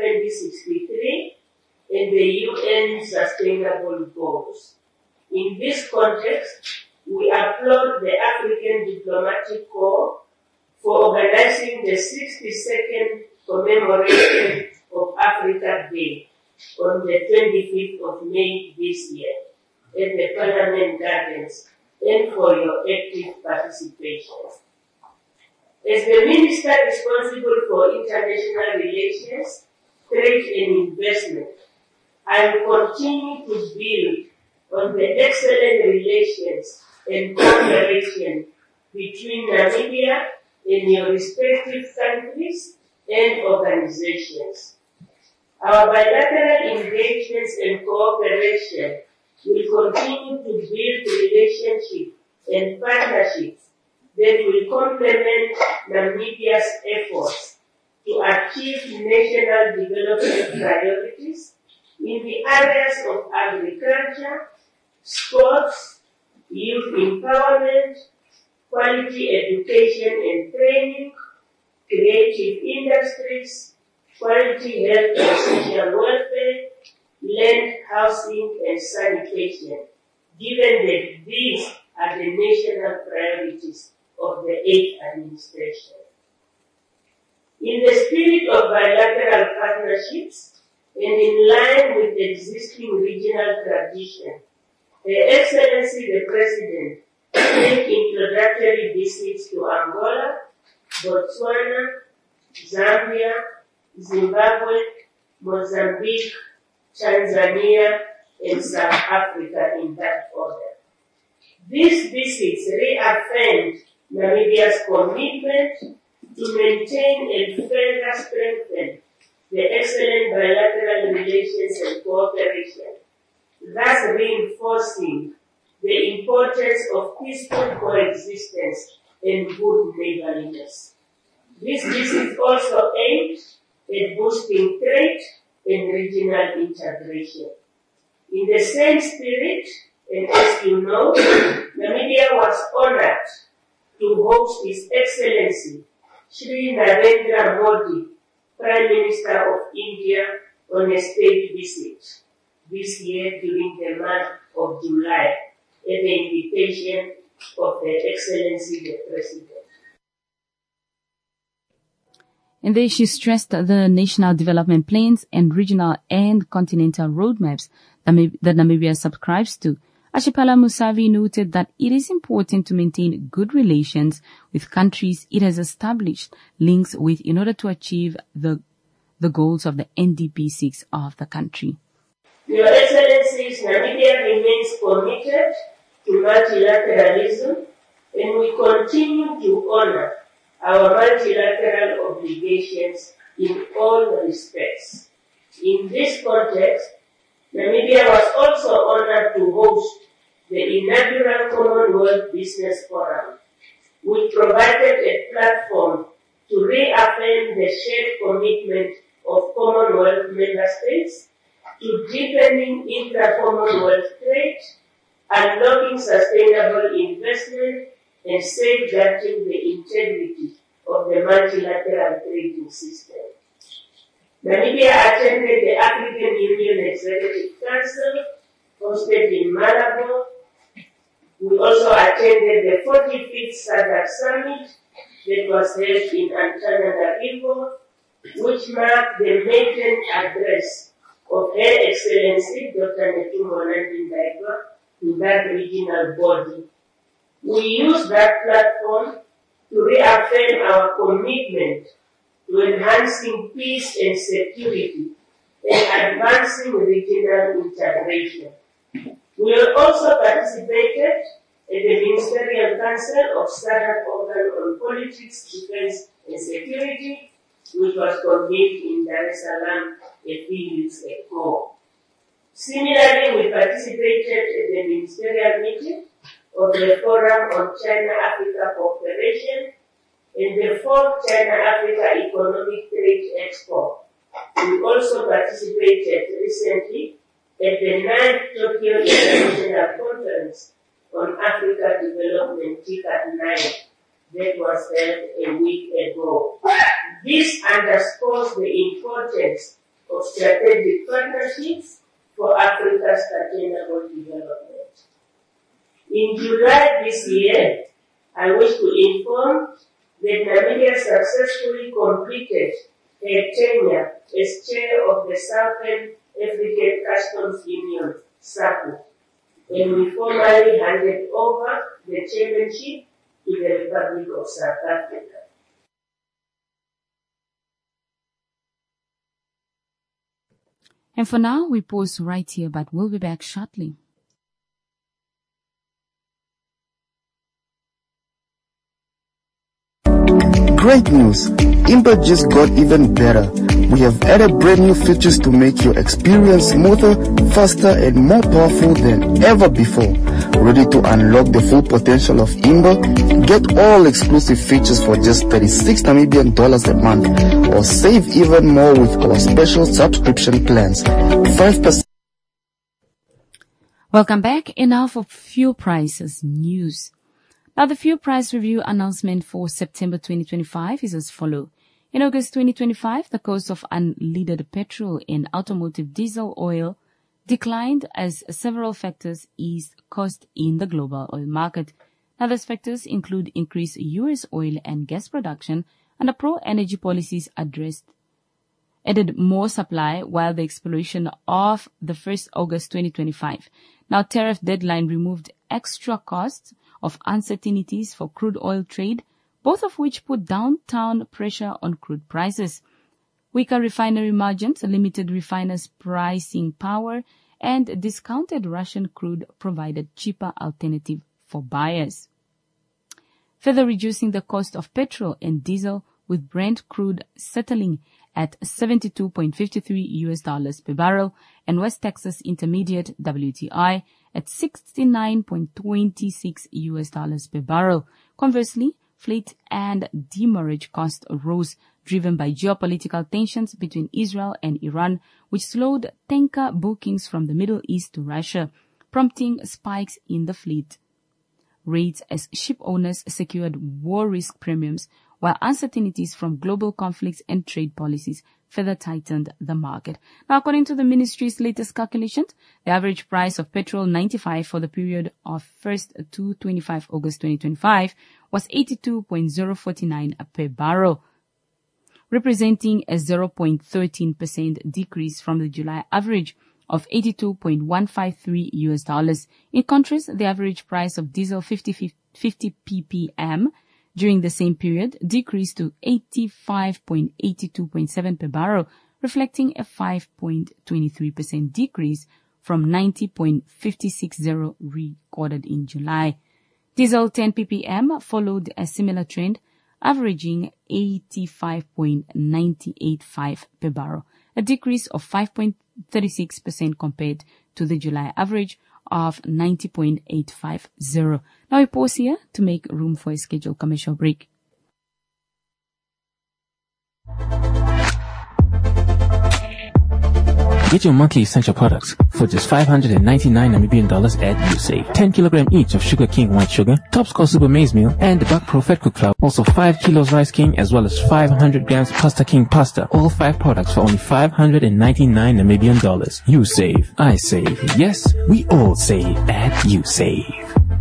2063, and the UN Sustainable Goals. In this context, we applaud the African Diplomatic Corps for organizing the 62nd commemoration of Africa Day on the 25th of May this year at the Parliament Gardens, and for your active participation. As the Minister responsible for international relations, trade and investment, I will continue to build on the excellent relations and cooperation between Namibia and your respective countries and organizations. Our bilateral engagements and cooperation will continue to build relationships and partnerships that will complement Namibia's efforts to achieve national development priorities in the areas of agriculture, sports, youth empowerment, quality education and training, creative industries, quality health and social welfare, land, housing and sanitation, given that these are the national priorities of the 8th administration. In the spirit of bilateral partnerships and in line with existing regional tradition, Her Excellency the President made introductory visits to Angola, Botswana, Zambia, Zimbabwe, Mozambique, Tanzania, and South Africa in that order. These visits reaffirmed Namibia's commitment to maintain and further strengthen the excellent bilateral relations and cooperation, thus reinforcing the importance of peaceful coexistence and good neighborliness. This visit also aimed at boosting trade and regional integration. In the same spirit, and as you know, Namibia was honored to host His Excellency Shri Narendra Modi, Prime Minister of India, on a state visit this year during the month of July at the invitation of Her Excellency the President. And there she stressed the national development plans and regional and continental roadmaps that Namibia subscribes to. Ashipala Musavi noted that it is important to maintain good relations with countries it has established links with in order to achieve the goals of the NDP6 of the country. Your Excellencies, Namibia remains committed to multilateralism and we continue to honor our multilateral obligations in all respects. In this context, Namibia was also honored to host the inaugural Commonwealth Business Forum, which provided a platform to reaffirm the shared commitment of Commonwealth member states to deepening intra-Commonwealth trade, unlocking sustainable investment, and safeguarding the integrity of the multilateral trading system. Namibia attended the African Union Executive Council hosted in Malabo. We also attended the 45th SADC Summit that was held in Antananarivo, which marked the maiden address of Her Excellency Dr. Netumbo Nandi-Ndaitwah to that regional body. We used that platform to reaffirm our commitment to enhancing peace and security and advancing regional integration. We also participated in the Ministerial Council of SADC Organ on Politics, Defense and Security, which was convened in Dar es Salaam a few weeks ago. Similarly, we participated in the ministerial meeting of the Forum on China-Africa Cooperation and the 4th China-Africa Economic Trade Expo. We also participated recently at the 9th Tokyo International Conference on Africa Development, TICAD 9, that was held a week ago. This underscores the importance of strategic partnerships for Africa's sustainable development. In July this year, I wish to inform that Namibia successfully completed her tenure as chair of the Southern African Customs Union, SACU, and we formally handed over the chairmanship to the Republic of South Africa. And for now, we pause right here, but we'll be back shortly. Great news! Impa just got even better. we have added brand new features to make your experience smoother, faster, and more powerful than ever before. Ready to unlock the full potential of Imba? Get all exclusive features for just 36 Namibian dollars a month, or save even more with our special subscription plans. 5%. Welcome back. And now for fuel prices news. Now, the fuel price review announcement for September 2025 is as follows. In August 2025, the cost of unleaded petrol and automotive diesel oil declined as several factors eased cost in the global oil market. Now, those factors include increased U.S. oil and gas production, and the pro-energy policies added more supply, while the expiration of the 1st August 2025. Now, tariff deadline removed extra costs of uncertainties for crude oil trade, both of which put downtown pressure on crude prices. Weaker refinery margins, limited refiners' pricing power, and discounted Russian crude provided cheaper alternative for buyers, further reducing the cost of petrol and diesel, with Brent crude settling at $72.53 per barrel and West Texas Intermediate WTI at $69.26 per barrel. Conversely, fleet and demurrage costs rose, driven by geopolitical tensions between Israel and Iran, which slowed tanker bookings from the Middle East to Russia, prompting spikes in the fleet rates as ship owners secured war risk premiums, while uncertainties from global conflicts and trade policies further tightened the market. Now, according to the ministry's latest calculations, the average price of petrol 95 for the period of 1st to 25 August 2025 was 82.049 per barrel, representing a 0.13% decrease from the July average of $82.153. In contrast, the average price of diesel 50 ppm during the same period decreased to 85.82.7 per barrel, reflecting a 5.23% decrease from 90.560 recorded in July. Diesel 10 ppm followed a similar trend, averaging 85.985 per barrel, a decrease of 5.36% compared to the July average of 90.850. Now we pause here to make room for a scheduled commercial break. Get your monthly essential products for just 599 Namibian dollars at USAVE. 10 kilogram each of Sugar King white sugar, Topscore Super Maize Meal, and the Buck Pro Fat Cook Flour. Also 5 kilos Rice King, as well as 500 grams Pasta King pasta. All 5 products for only 599 Namibian dollars. You save, I save. Yes, we all save at USAVE.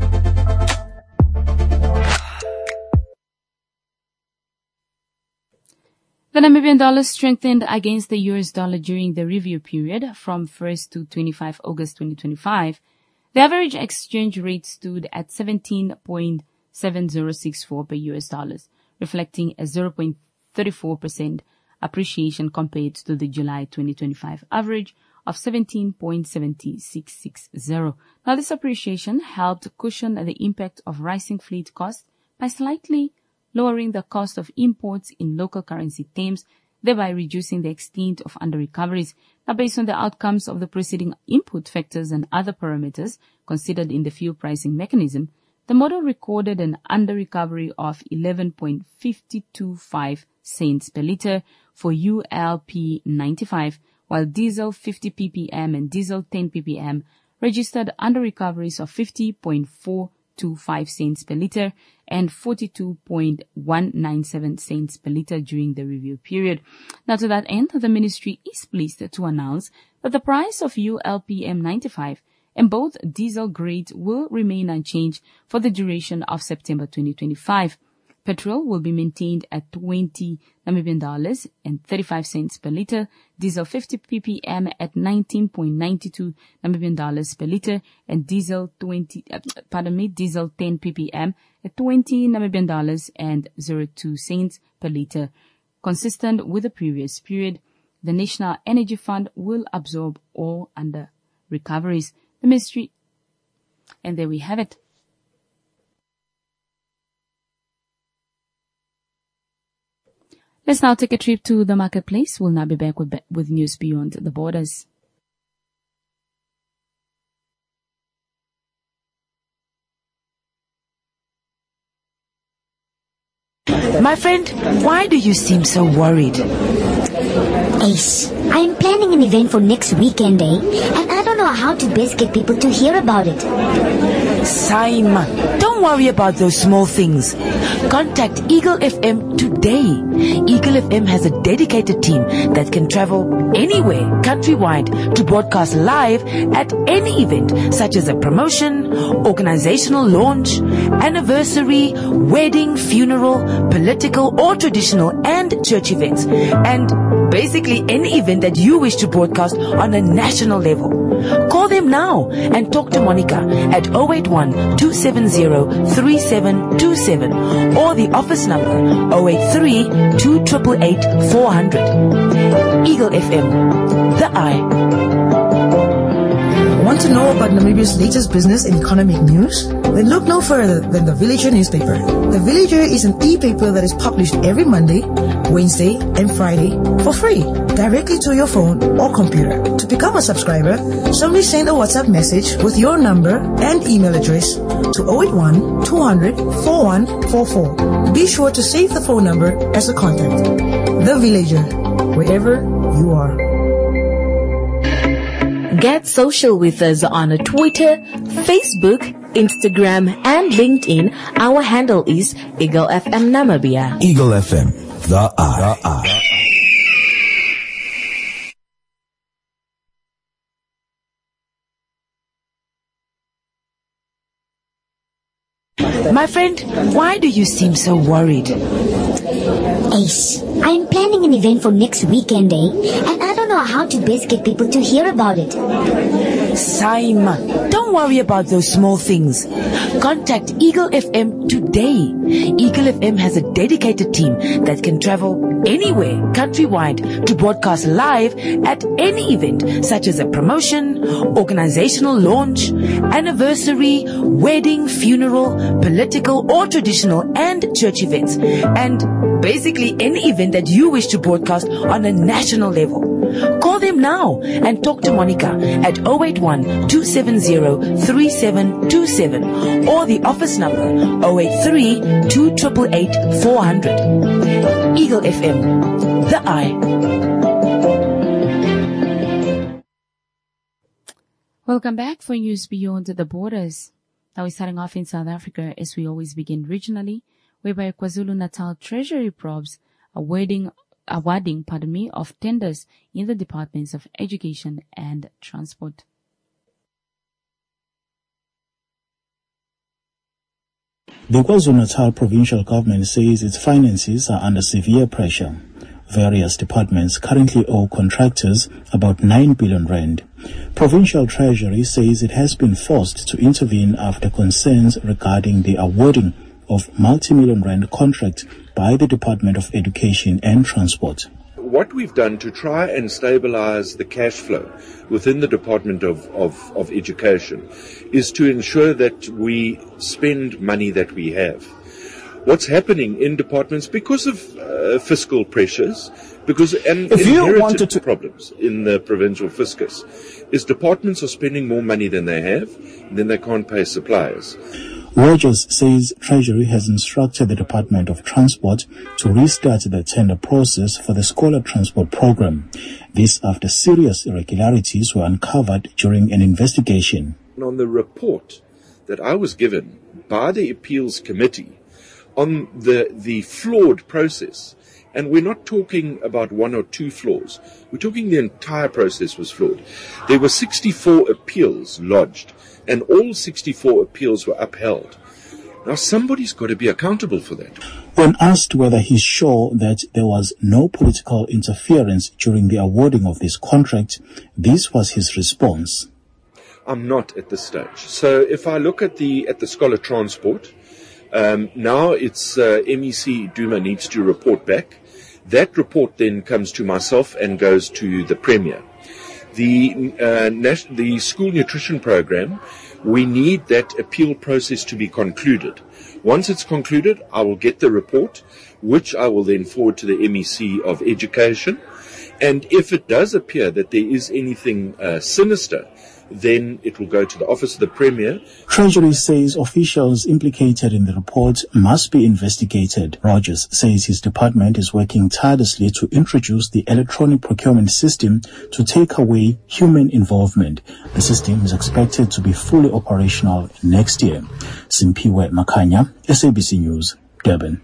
The Namibian dollar strengthened against the US dollar during the review period from 1st to 25 August 2025. The average exchange rate stood at 17.7064 per US dollars, reflecting a 0.34% appreciation compared to the July 2025 average of 17.7660. Now, this appreciation helped cushion the impact of rising fleet costs by slightly lowering the cost of imports in local currency terms, thereby reducing the extent of under-recoveries. Now, based on the outcomes of the preceding input factors and other parameters considered in the fuel pricing mechanism, the model recorded an under-recovery of 11.525 cents per litre for ULP 95, while diesel 50 ppm and diesel 10 ppm registered under-recoveries of 50.425 cents per litre and 42.197 cents per litre during the review period. Now, to that end, the ministry is pleased to announce that the price of ULPM 95 and both diesel grades will remain unchanged for the duration of September 2025. Petrol will be maintained at 20 Namibian dollars and 35 cents per litre, diesel 50 ppm at 19.92 Namibian dollars per litre, and diesel 10 ppm at 20 Namibian dollars and 02 cents per litre. Consistent with the previous period, the National Energy Fund will absorb all under recoveries. The ministry, and there we have it. Let's now take a trip to the marketplace. We'll now be back with news beyond the borders. My friend, why do you seem so worried? Ace, I'm planning an event for next weekend, and I don't know how to best get people to hear about it. Simon, don't worry about those small things. Contact Eagle FM today. Eagle FM has a dedicated team that can travel anywhere countrywide to broadcast live at any event, such as a promotion, organizational launch, anniversary, wedding, funeral, political or traditional and church events, and basically any event that you wish to broadcast on a national level. Call them now and talk to Monica at 081-270-3727 or the office number 083-288-400. Eagle FM, the eye. Want to know about Namibia's latest business and economic news? Then look no further than the Villager newspaper. The Villager is an e-paper that is published every Monday, Wednesday, and Friday for free, directly to your phone or computer. To become a subscriber, simply send a WhatsApp message with your number and email address to 081-200-4144. Be sure to save the phone number as a contact. The Villager, wherever you are. Get social with us on Twitter, Facebook, Instagram, and LinkedIn. Our handle is Eagle FM Namibia. Eagle FM, the eye. My friend, why do you seem so worried? Ace, I'm planning an event for next weekend, and I don't know how to best get people to hear about it. Simon, don't worry about those small things. Contact Eagle FM today. Eagle FM has a dedicated team that can travel anywhere countrywide to broadcast live at any event, such as a promotion, organizational launch, anniversary, wedding, funeral, political or traditional and church events, and basically any event that you wish to broadcast on a national level. Call them now and talk to Monica at 081-270-3727 or the office number 083-288-400. Eagle FM, the eye. Welcome back for news beyond the borders. Now we're starting off in South Africa, as we always begin regionally, whereby KwaZulu-Natal Treasury probes awarding of tenders in the departments of education and transport. The KwaZulu-Natal provincial government says its finances are under severe pressure. Various departments currently owe contractors about 9 billion rand. Provincial Treasury says it has been forced to intervene after concerns regarding the awarding of multi-million rand contract by the Department of Education and Transport. What we've done to try and stabilize the cash flow within the Department of Education is to ensure that we spend money that we have. What's happening in departments because of fiscal pressures, and inherited problems in the provincial fiscus, is departments are spending more money than they have, and then they can't pay suppliers. Rogers says Treasury has instructed the Department of Transport to restart the tender process for the Scholar Transport Program. This after serious irregularities were uncovered during an investigation. On the report that I was given by the Appeals Committee on the flawed process, and we're not talking about one or two flaws, we're talking the entire process was flawed. There were 64 appeals lodged, and all 64 appeals were upheld. Now somebody's got to be accountable for that. When asked whether he's sure that there was no political interference during the awarding of this contract, this was his response. I'm not at this stage. So if I look at the Scholar Transport, now it's MEC Duma needs to report back. That report then comes to myself and goes to the Premier. The school nutrition program, we need that appeal process to be concluded. Once it's concluded, I will get the report, which I will then forward to the MEC of Education. And if it does appear that there is anything sinister, then it will go to the Office of the Premier. Treasury says officials implicated in the report must be investigated. Rogers says his department is working tirelessly to introduce the electronic procurement system to take away human involvement. The system is expected to be fully operational next year. Simpiwe Makanya, SABC News, Durban.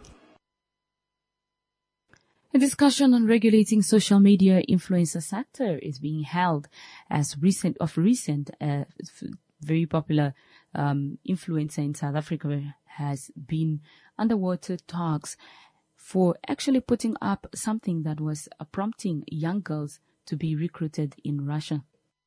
A discussion on regulating social media influencer sector is being held as very popular influencer in South Africa has been underwater talks for actually putting up something that was prompting young girls to be recruited in Russia.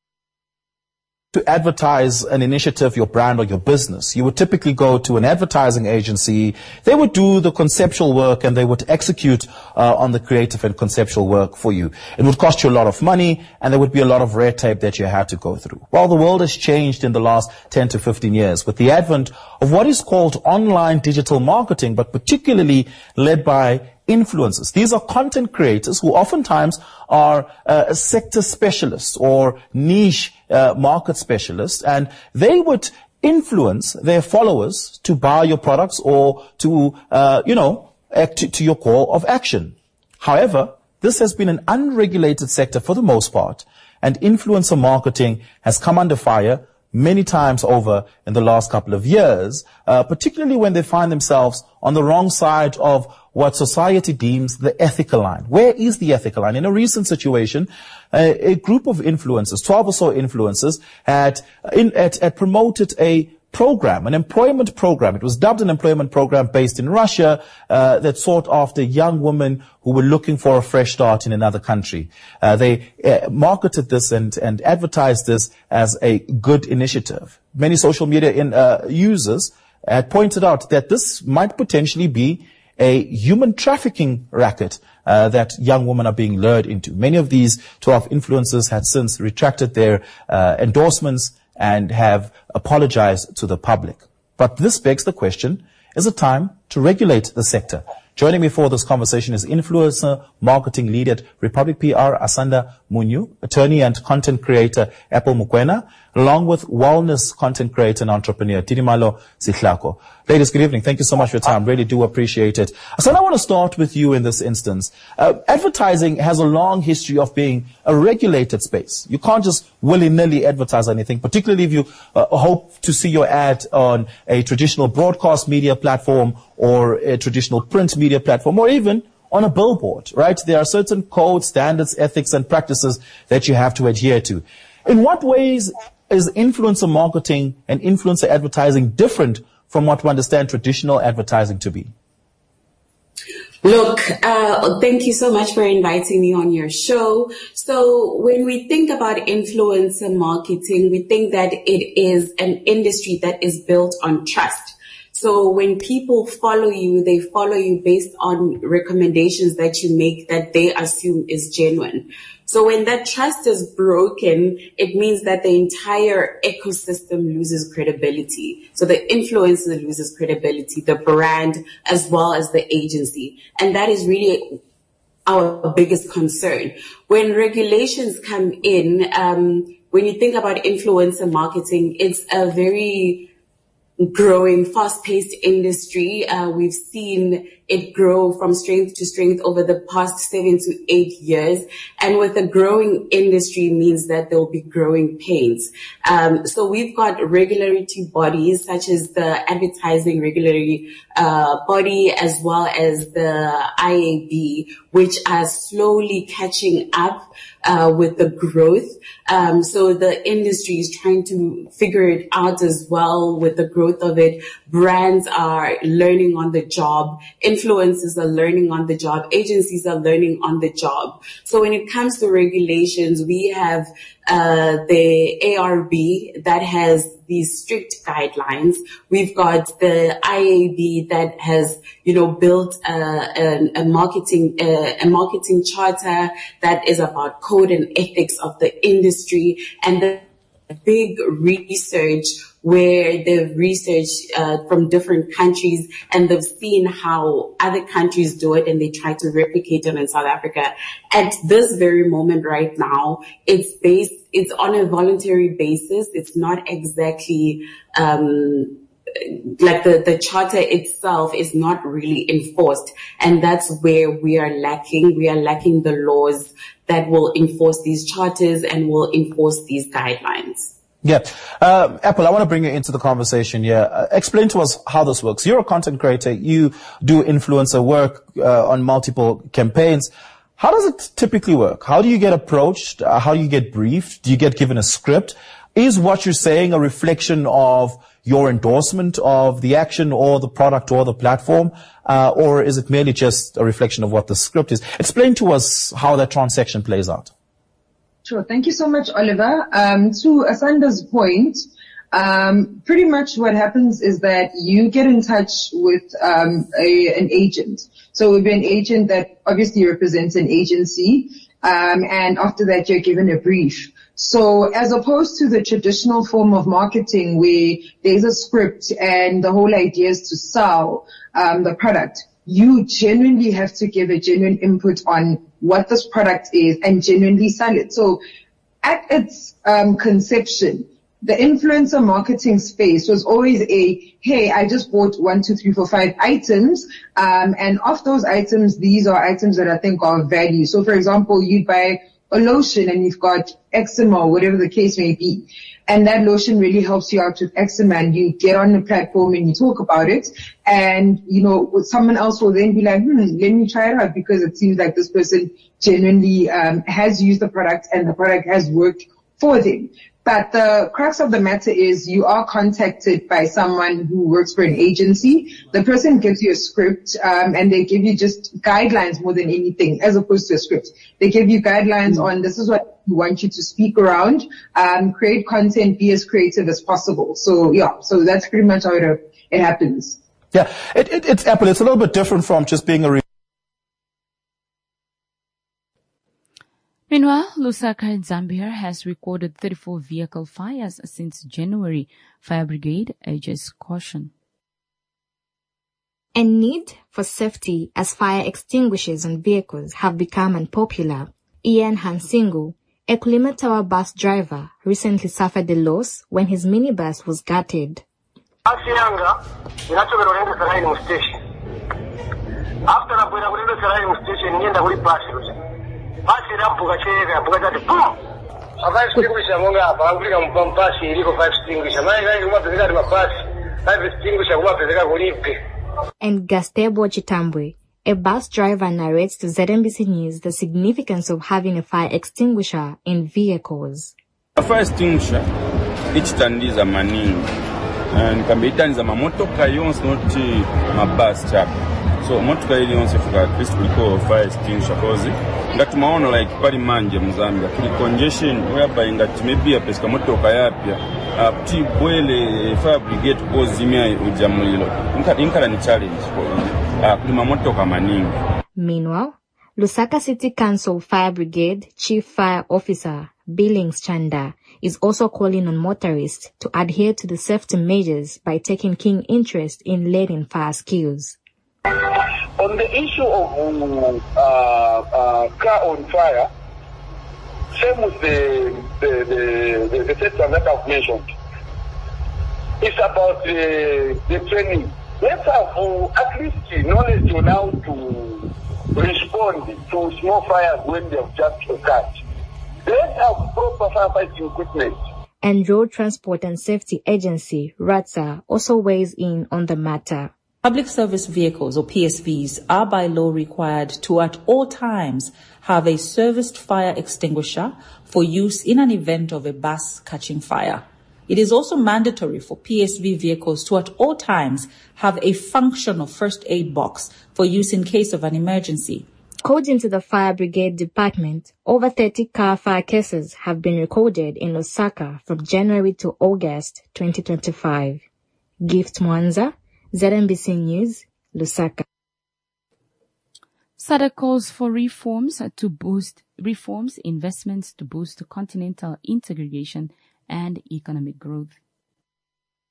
To advertise an initiative, your brand or your business, you would typically go to an advertising agency. They would do the conceptual work and they would execute on the creative and conceptual work for you. It would cost you a lot of money and there would be a lot of red tape that you had to go through. Well, the world has changed in the last 10 to 15 years with the advent of what is called online digital marketing, but particularly led by influencers. These are content creators who oftentimes are sector specialists or niche market specialists, and they would influence their followers to buy your products or to, act to your call of action. However, this has been an unregulated sector for the most part, and influencer marketing has come under fire many times over in the last couple of years, particularly when they find themselves on the wrong side of what society deems the ethical line. Where is the ethical line? In a recent situation, a group of influencers, 12 or so influencers, had promoted a program, an employment program. It was dubbed an employment program based in Russia that sought after young women who were looking for a fresh start in another country. They marketed this and advertised this as a good initiative. Many social media users had pointed out that this might potentially be a human trafficking racket that young women are being lured into. Many of these 12 influencers had since retracted their endorsements and have apologized to the public. But this begs the question, is it time to regulate the sector? Joining me for this conversation is influencer marketing lead at Republic PR, Asanda Munyu, attorney and content creator, Apple Mukwena, along with wellness content creator and entrepreneur, Tidimalo Sihlako. Ladies, good evening. Thank you so much for your time. Really do appreciate it. Asanda, I want to start with you in this instance. Advertising has a long history of being a regulated space. You can't just willy-nilly advertise anything, particularly if you hope to see your ad on a traditional broadcast media platform or a traditional print media platform, or even on a billboard, right? There are certain codes, standards, ethics, and practices that you have to adhere to. In what ways is influencer marketing and influencer advertising different from what we understand traditional advertising to be? Look, thank you so much for inviting me on your show. So when we think about influencer marketing, we think that it is an industry that is built on trust. So when people follow you, they follow you based on recommendations that you make that they assume is genuine. So when that trust is broken, it means that the entire ecosystem loses credibility. So the influencer loses credibility, the brand, as well as the agency. And that is really our biggest concern. When regulations come in, when you think about influencer marketing, it's a very growing, fast-paced industry. We've seen it grow from strength to strength over the past 7 to 8 years. And with a growing industry means that there will be growing pains. So we've got regulatory bodies such as the Advertising Regulatory Body as well as the IAB, which are slowly catching up with the growth. So the industry is trying to figure it out as well with the growth of it. Brands are learning on the job. Influencers are learning on the job. Agencies are learning on the job. So when it comes to regulations, we have the ARB that has these strict guidelines. We've got the IAB that has, built a marketing charter that is about code and ethics of the industry, and the big research where they've researched from different countries and they've seen how other countries do it and they try to replicate it in South Africa. At this very moment right now, it's on a voluntary basis. It's not exactly like the charter itself is not really enforced, and that's where we are lacking. We are lacking the laws that will enforce these charters and will enforce these guidelines. Yeah. Apple, I want to bring you into the conversation here. Explain to us how this works. You're a content creator. You do influencer work on multiple campaigns. How does it typically work? How do you get approached? How do you get briefed? Do you get given a script? Is what you're saying a reflection of your endorsement of the action or the product or the platform? Or is it merely just a reflection of what the script is? Explain to us how that transaction plays out. Sure. Thank you so much, Oliver. To Asanda's point, pretty much what happens is that you get in touch with an agent. So it would be an agent that obviously represents an agency, and after that you're given a brief. So as opposed to the traditional form of marketing where there's a script and the whole idea is to sell the product, you genuinely have to give a genuine input on what this product is and genuinely sell it. So at its conception, the influencer marketing space was always hey, I just bought 1, 2, 3, 4, 5 items, and of those items, these are items that I think are of value. So for example, you'd buy a lotion and you've got eczema or whatever the case may be, and that lotion really helps you out with eczema, and you get on the platform and you talk about it, and someone else will then be like, let me try it out because it seems like this person genuinely has used the product and the product has worked for them. But the crux of the matter is you are contacted by someone who works for an agency. The person gives you a script, and they give you just guidelines more than anything, as opposed to a script. They give you guidelines on this is what we want you to speak around, create content, be as creative as possible. So that's pretty much how it happens. Yeah, it's Apple. It's a little bit different from just being a Meanwhile, Lusaka in Zambia has recorded 34 vehicle fires since January. Fire brigade urges caution. A need for safety as fire extinguishers on vehicles have become unpopular. Ian Hansingu, a Kulimatawa bus driver, recently suffered a loss when his minibus was gutted. After And Gastebo Chitambwe, a bus driver, narrates to ZNBC News the significance of having a fire extinguisher in vehicles. A fire extinguisher, each tandiza maningi, and kambitaniza mamotoka yonse noti mabus chapa. So motoka ili yonse fuka at least kuliko fire extinguisher cause ngati maono like pali manje muzambia kuli congestion whereby ngati maybe apeska motoka yapya kuti bwele fire brigade kozimya ujamulilo inkala ni challenge kuli mamotoka maningi. Meanwhile, Lusaka City Council Fire Brigade Chief Fire Officer Billings Chanda is also calling on motorists to adhere to the safety measures by taking keen interest in learning fire skills. On the issue of car on fire, same with the sector that I've mentioned. It's about the training. Let's have at least knowledge on how to respond to small fires when they have just occurred. Let's have proper firefighting equipment. And Road Transport and Safety Agency, RATSA, also weighs in on the matter. Public service vehicles, or PSVs, are by law required to at all times have a serviced fire extinguisher for use in an event of a bus catching fire. It is also mandatory for PSV vehicles to at all times have a functional first aid box for use in case of an emergency. According to the Fire Brigade Department, over 30 car fire cases have been recorded in Lusaka from January to August 2025. Gift Mwanza, ZNBC News, Lusaka. SADC calls for reforms, investments to boost continental integration and economic growth.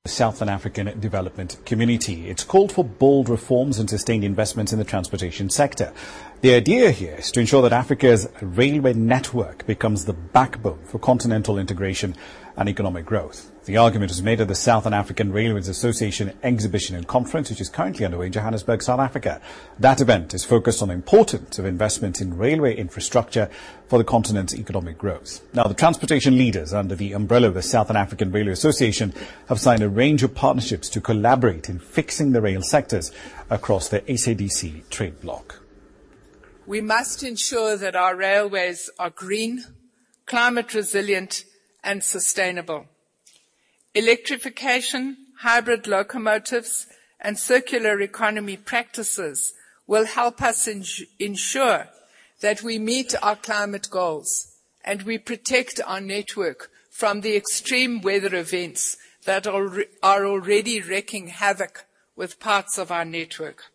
Southern African Development Community. It's called for bold reforms and sustained investments in the transportation sector. The idea here is to ensure that Africa's railway network becomes the backbone for continental integration and economic growth. The argument was made at the Southern African Railways Association Exhibition and Conference, which is currently underway in Johannesburg, South Africa. That event is focused on the importance of investment in railway infrastructure for the continent's economic growth. Now, the transportation leaders under the umbrella of the Southern African Railway Association have signed a range of partnerships to collaborate in fixing the rail sectors across the SADC trade bloc. We must ensure that our railways are green, climate resilient and sustainable. Electrification, hybrid locomotives and circular economy practices will help us ensure that we meet our climate goals and we protect our network from the extreme weather events that are already wreaking havoc with parts of our network.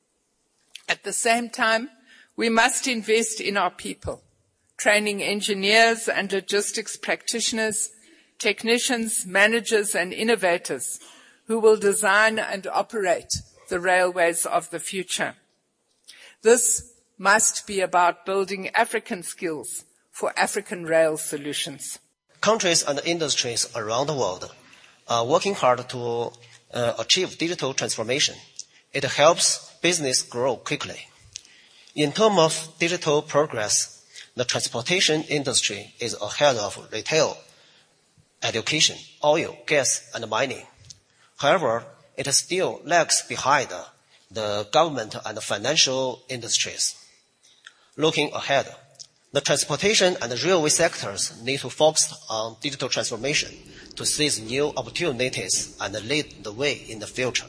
At the same time, we must invest in our people, training engineers and logistics practitioners, technicians, managers and innovators who will design and operate the railways of the future. This must be about building African skills for African rail solutions. Countries and industries around the world are working hard to achieve digital transformation. It helps business grow quickly. In terms of digital progress, the transportation industry is ahead of retail, education, oil, gas, and mining. However, it still lags behind the government and the financial industries. Looking ahead, the transportation and the railway sectors need to focus on digital transformation to seize new opportunities and lead the way in the future.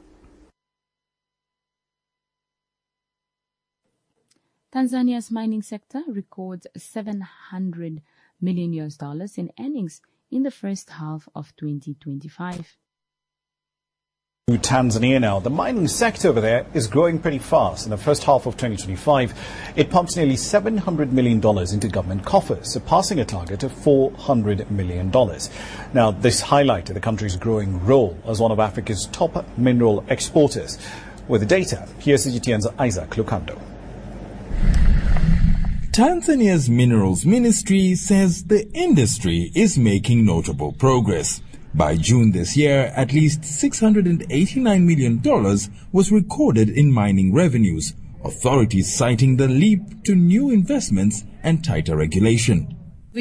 Tanzania's mining sector records $700 million in earnings in the first half of 2025. To Tanzania now, the mining sector over there is growing pretty fast. In the first half of 2025, it pumped nearly $700 million into government coffers, surpassing a target of $400 million. Now, this highlighted the country's growing role as one of Africa's top mineral exporters. With the data, here's CGTN's Isaac Lukando. Tanzania's Minerals Ministry says the industry is making notable progress. By June this year, at least $689 million was recorded in mining revenues, authorities citing the leap to new investments and tighter regulation.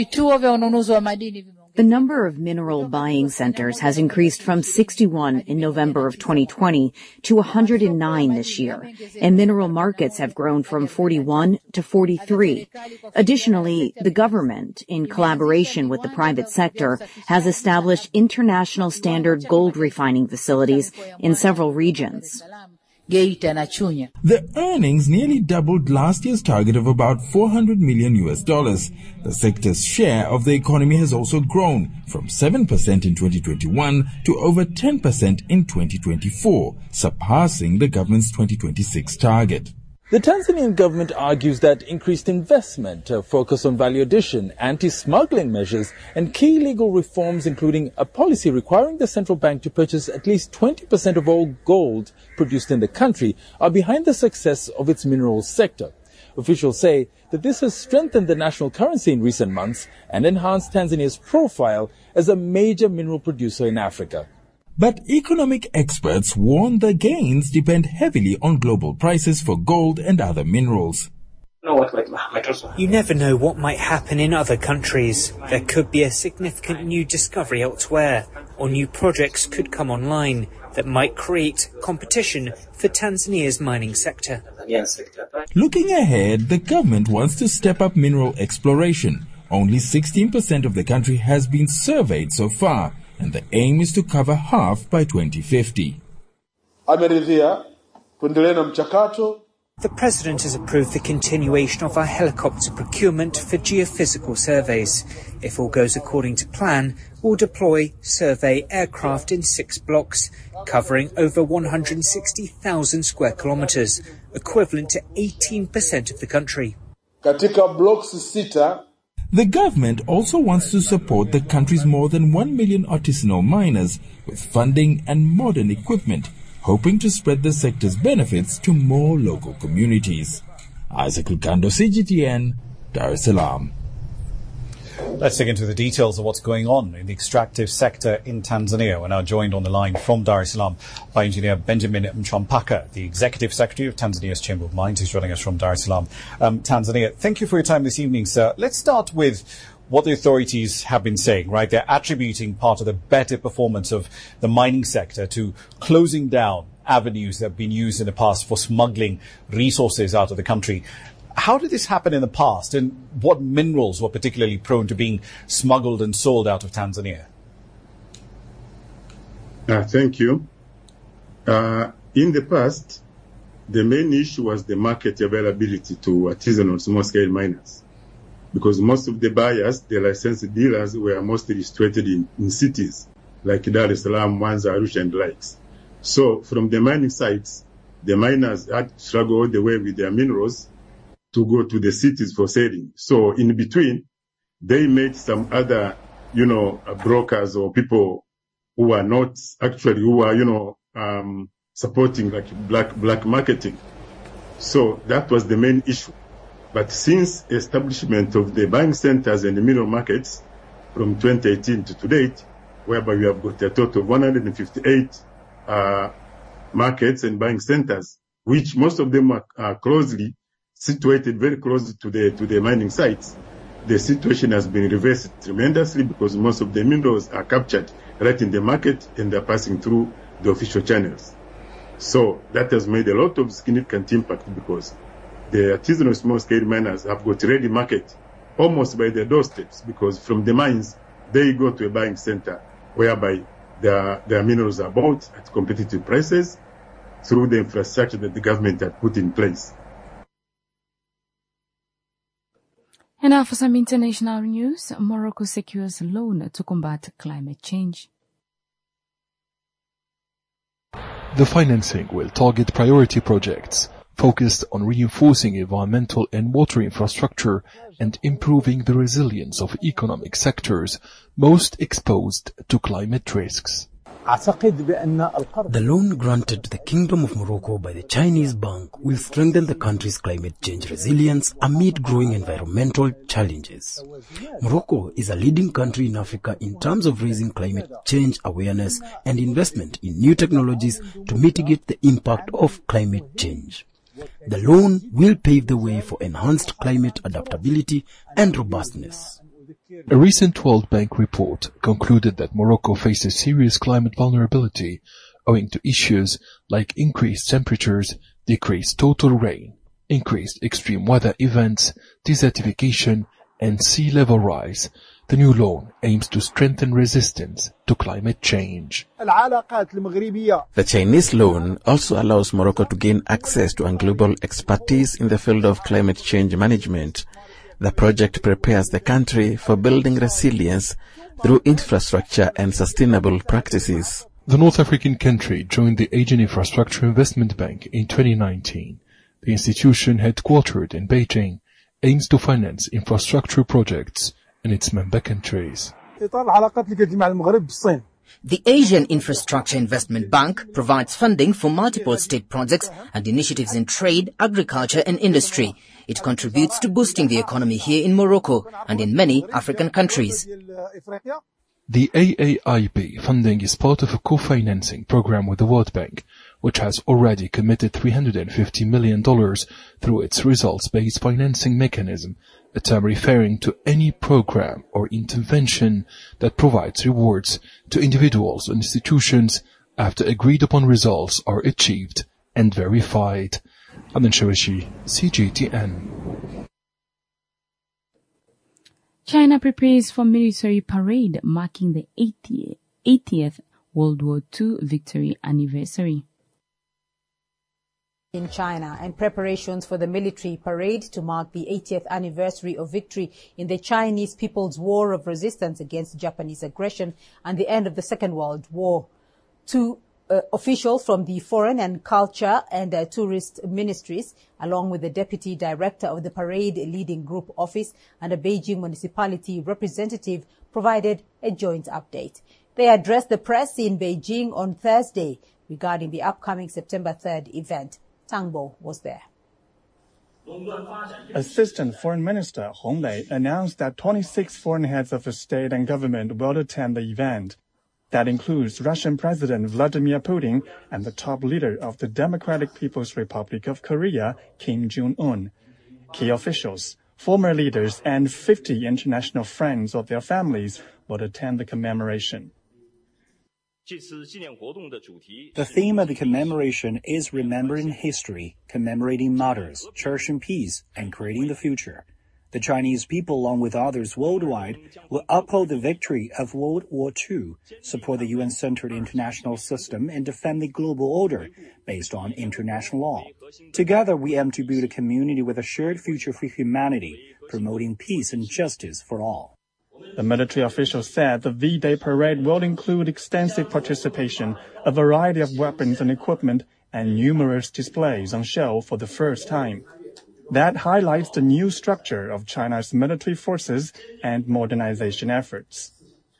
The number of mineral buying centers has increased from 61 in November of 2020 to 109 this year, and mineral markets have grown from 41 to 43. Additionally, the government, in collaboration with the private sector, has established international standard gold refining facilities in several regions. The earnings nearly doubled last year's target of about $400 million. The sector's share of the economy has also grown from 7% in 2021 to over 10% in 2024, surpassing the government's 2026 target. The Tanzanian government argues that increased investment, a focus on value addition, anti-smuggling measures, and key legal reforms, including a policy requiring the central bank to purchase at least 20% of all gold produced in the country, are behind the success of its minerals sector. Officials say that this has strengthened the national currency in recent months and enhanced Tanzania's profile as a major mineral producer in Africa. But economic experts warn the gains depend heavily on global prices for gold and other minerals. You never know what might happen in other countries. There could be a significant new discovery elsewhere, or new projects could come online that might create competition for Tanzania's mining sector. Looking ahead, the government wants to step up mineral exploration. Only 16% of the country has been surveyed so far, and the aim is to cover half by 2050. The President has approved the continuation of our helicopter procurement for geophysical surveys. If all goes according to plan, we'll deploy survey aircraft in 6 blocks, covering over 160,000 square kilometers, equivalent to 18% of the country. The government also wants to support the country's more than 1 million artisanal miners with funding and modern equipment, hoping to spread the sector's benefits to more local communities. Isaac Lukando, CGTN, Dar es Salaam. Let's dig into the details of what's going on in the extractive sector in Tanzania. We're now joined on the line from Dar es Salaam by Engineer Benjamin Mchampaka, the Executive Secretary of Tanzania's Chamber of Mines. He's joining us from Dar es Salaam, Tanzania. Thank you for your time this evening, sir. Let's start with what the authorities have been saying, right? They're attributing part of the better performance of the mining sector to closing down avenues that have been used in the past for smuggling resources out of the country. How did this happen in the past, and what minerals were particularly prone to being smuggled and sold out of Tanzania? Thank you. In the past, the main issue was the market availability to artisanal small-scale miners, because most of the buyers, the licensed dealers, were mostly situated in cities like Dar es Salaam, Mwanza, Arusha, and likes. So from the mining sites, the miners had to struggle all the way with their minerals to go to the cities for selling. So in between, they made some other, brokers or people who are not actually, who are, supporting like black marketing. So that was the main issue. But since establishment of the buying centers and the mineral markets from 2018 to date, whereby we have got a total of 158 markets and buying centers, which most of them are closely situated very close to the mining sites, the situation has been reversed tremendously because most of the minerals are captured right in the market and they're passing through the official channels. So that has made a lot of significant impact because the artisanal small-scale miners have got ready market almost by their doorsteps, because from the mines, they go to a buying center whereby their minerals are bought at competitive prices through the infrastructure that the government had put in place. And now for some international news, Morocco secures loan to combat climate change. The financing will target priority projects focused on reinforcing environmental and water infrastructure and improving the resilience of economic sectors most exposed to climate risks. The loan granted to the Kingdom of Morocco by the Chinese bank will strengthen the country's climate change resilience amid growing environmental challenges. Morocco is a leading country in Africa in terms of raising climate change awareness and investment in new technologies to mitigate the impact of climate change. The loan will pave the way for enhanced climate adaptability and robustness. A recent World Bank report concluded that Morocco faces serious climate vulnerability owing to issues like increased temperatures, decreased total rain, increased extreme weather events, desertification, and sea level rise. The new loan aims to strengthen resistance to climate change. The Chinese loan also allows Morocco to gain access to global expertise in the field of climate change management. The project prepares the country for building resilience through infrastructure and sustainable practices. The North African country joined the Asian Infrastructure Investment Bank in 2019. The institution, headquartered in Beijing, aims to finance infrastructure projects in its member countries. The Asian Infrastructure Investment Bank provides funding for multiple state projects and initiatives in trade, agriculture and industry. It contributes to boosting the economy here in Morocco and in many African countries. The AAIB funding is part of a co-financing program with the World Bank, which has already committed $350 million through its results-based financing mechanism, a term referring to any program or intervention that provides rewards to individuals and institutions after agreed-upon results are achieved and verified. Amin Shawishi, CGTN. China prepares for military parade marking the 80th World War II victory anniversary. In China, and preparations for the military parade to mark the 80th anniversary of victory in the Chinese People's War of Resistance against Japanese aggression and the end of the Second World War. To officials from the Foreign and Culture and Tourist Ministries, along with the Deputy Director of the Parade Leading Group Office and a Beijing municipality representative, provided a joint update. They addressed the press in Beijing on Thursday regarding the upcoming September 3rd event. Tang Bo was there. Assistant Foreign Minister Hong Lei announced that 26 foreign heads of state and government will attend the event. That includes Russian President Vladimir Putin and the top leader of the Democratic People's Republic of Korea, Kim Jong-un. Key officials, former leaders, and 50 international friends of their families will attend the commemoration. The theme of the commemoration is remembering history, commemorating martyrs, cherishing peace, and creating the future. The Chinese people, along with others worldwide, will uphold the victory of World War II, support the UN-centered international system, and defend the global order based on international law. Together, we aim to build a community with a shared future for humanity, promoting peace and justice for all. The military official said the V-Day parade will include extensive participation, a variety of weapons and equipment, and numerous displays on show for the first time. That highlights the new structure of China's military forces and modernization efforts.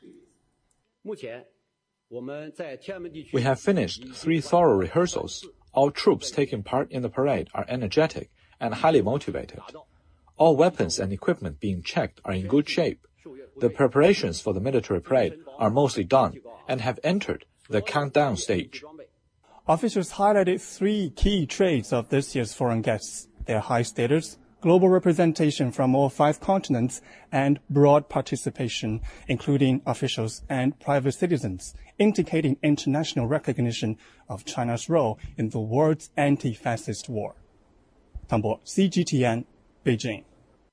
We have finished 3 thorough rehearsals. All troops taking part in the parade are energetic and highly motivated. All weapons and equipment being checked are in good shape. The preparations for the military parade are mostly done and have entered the countdown stage. Officials highlighted 3 key traits of this year's foreign guests: their high status, global representation from all 5 continents, and broad participation, including officials and private citizens, indicating international recognition of China's role in the world's anti-fascist war. Tang Bo, CGTN, Beijing.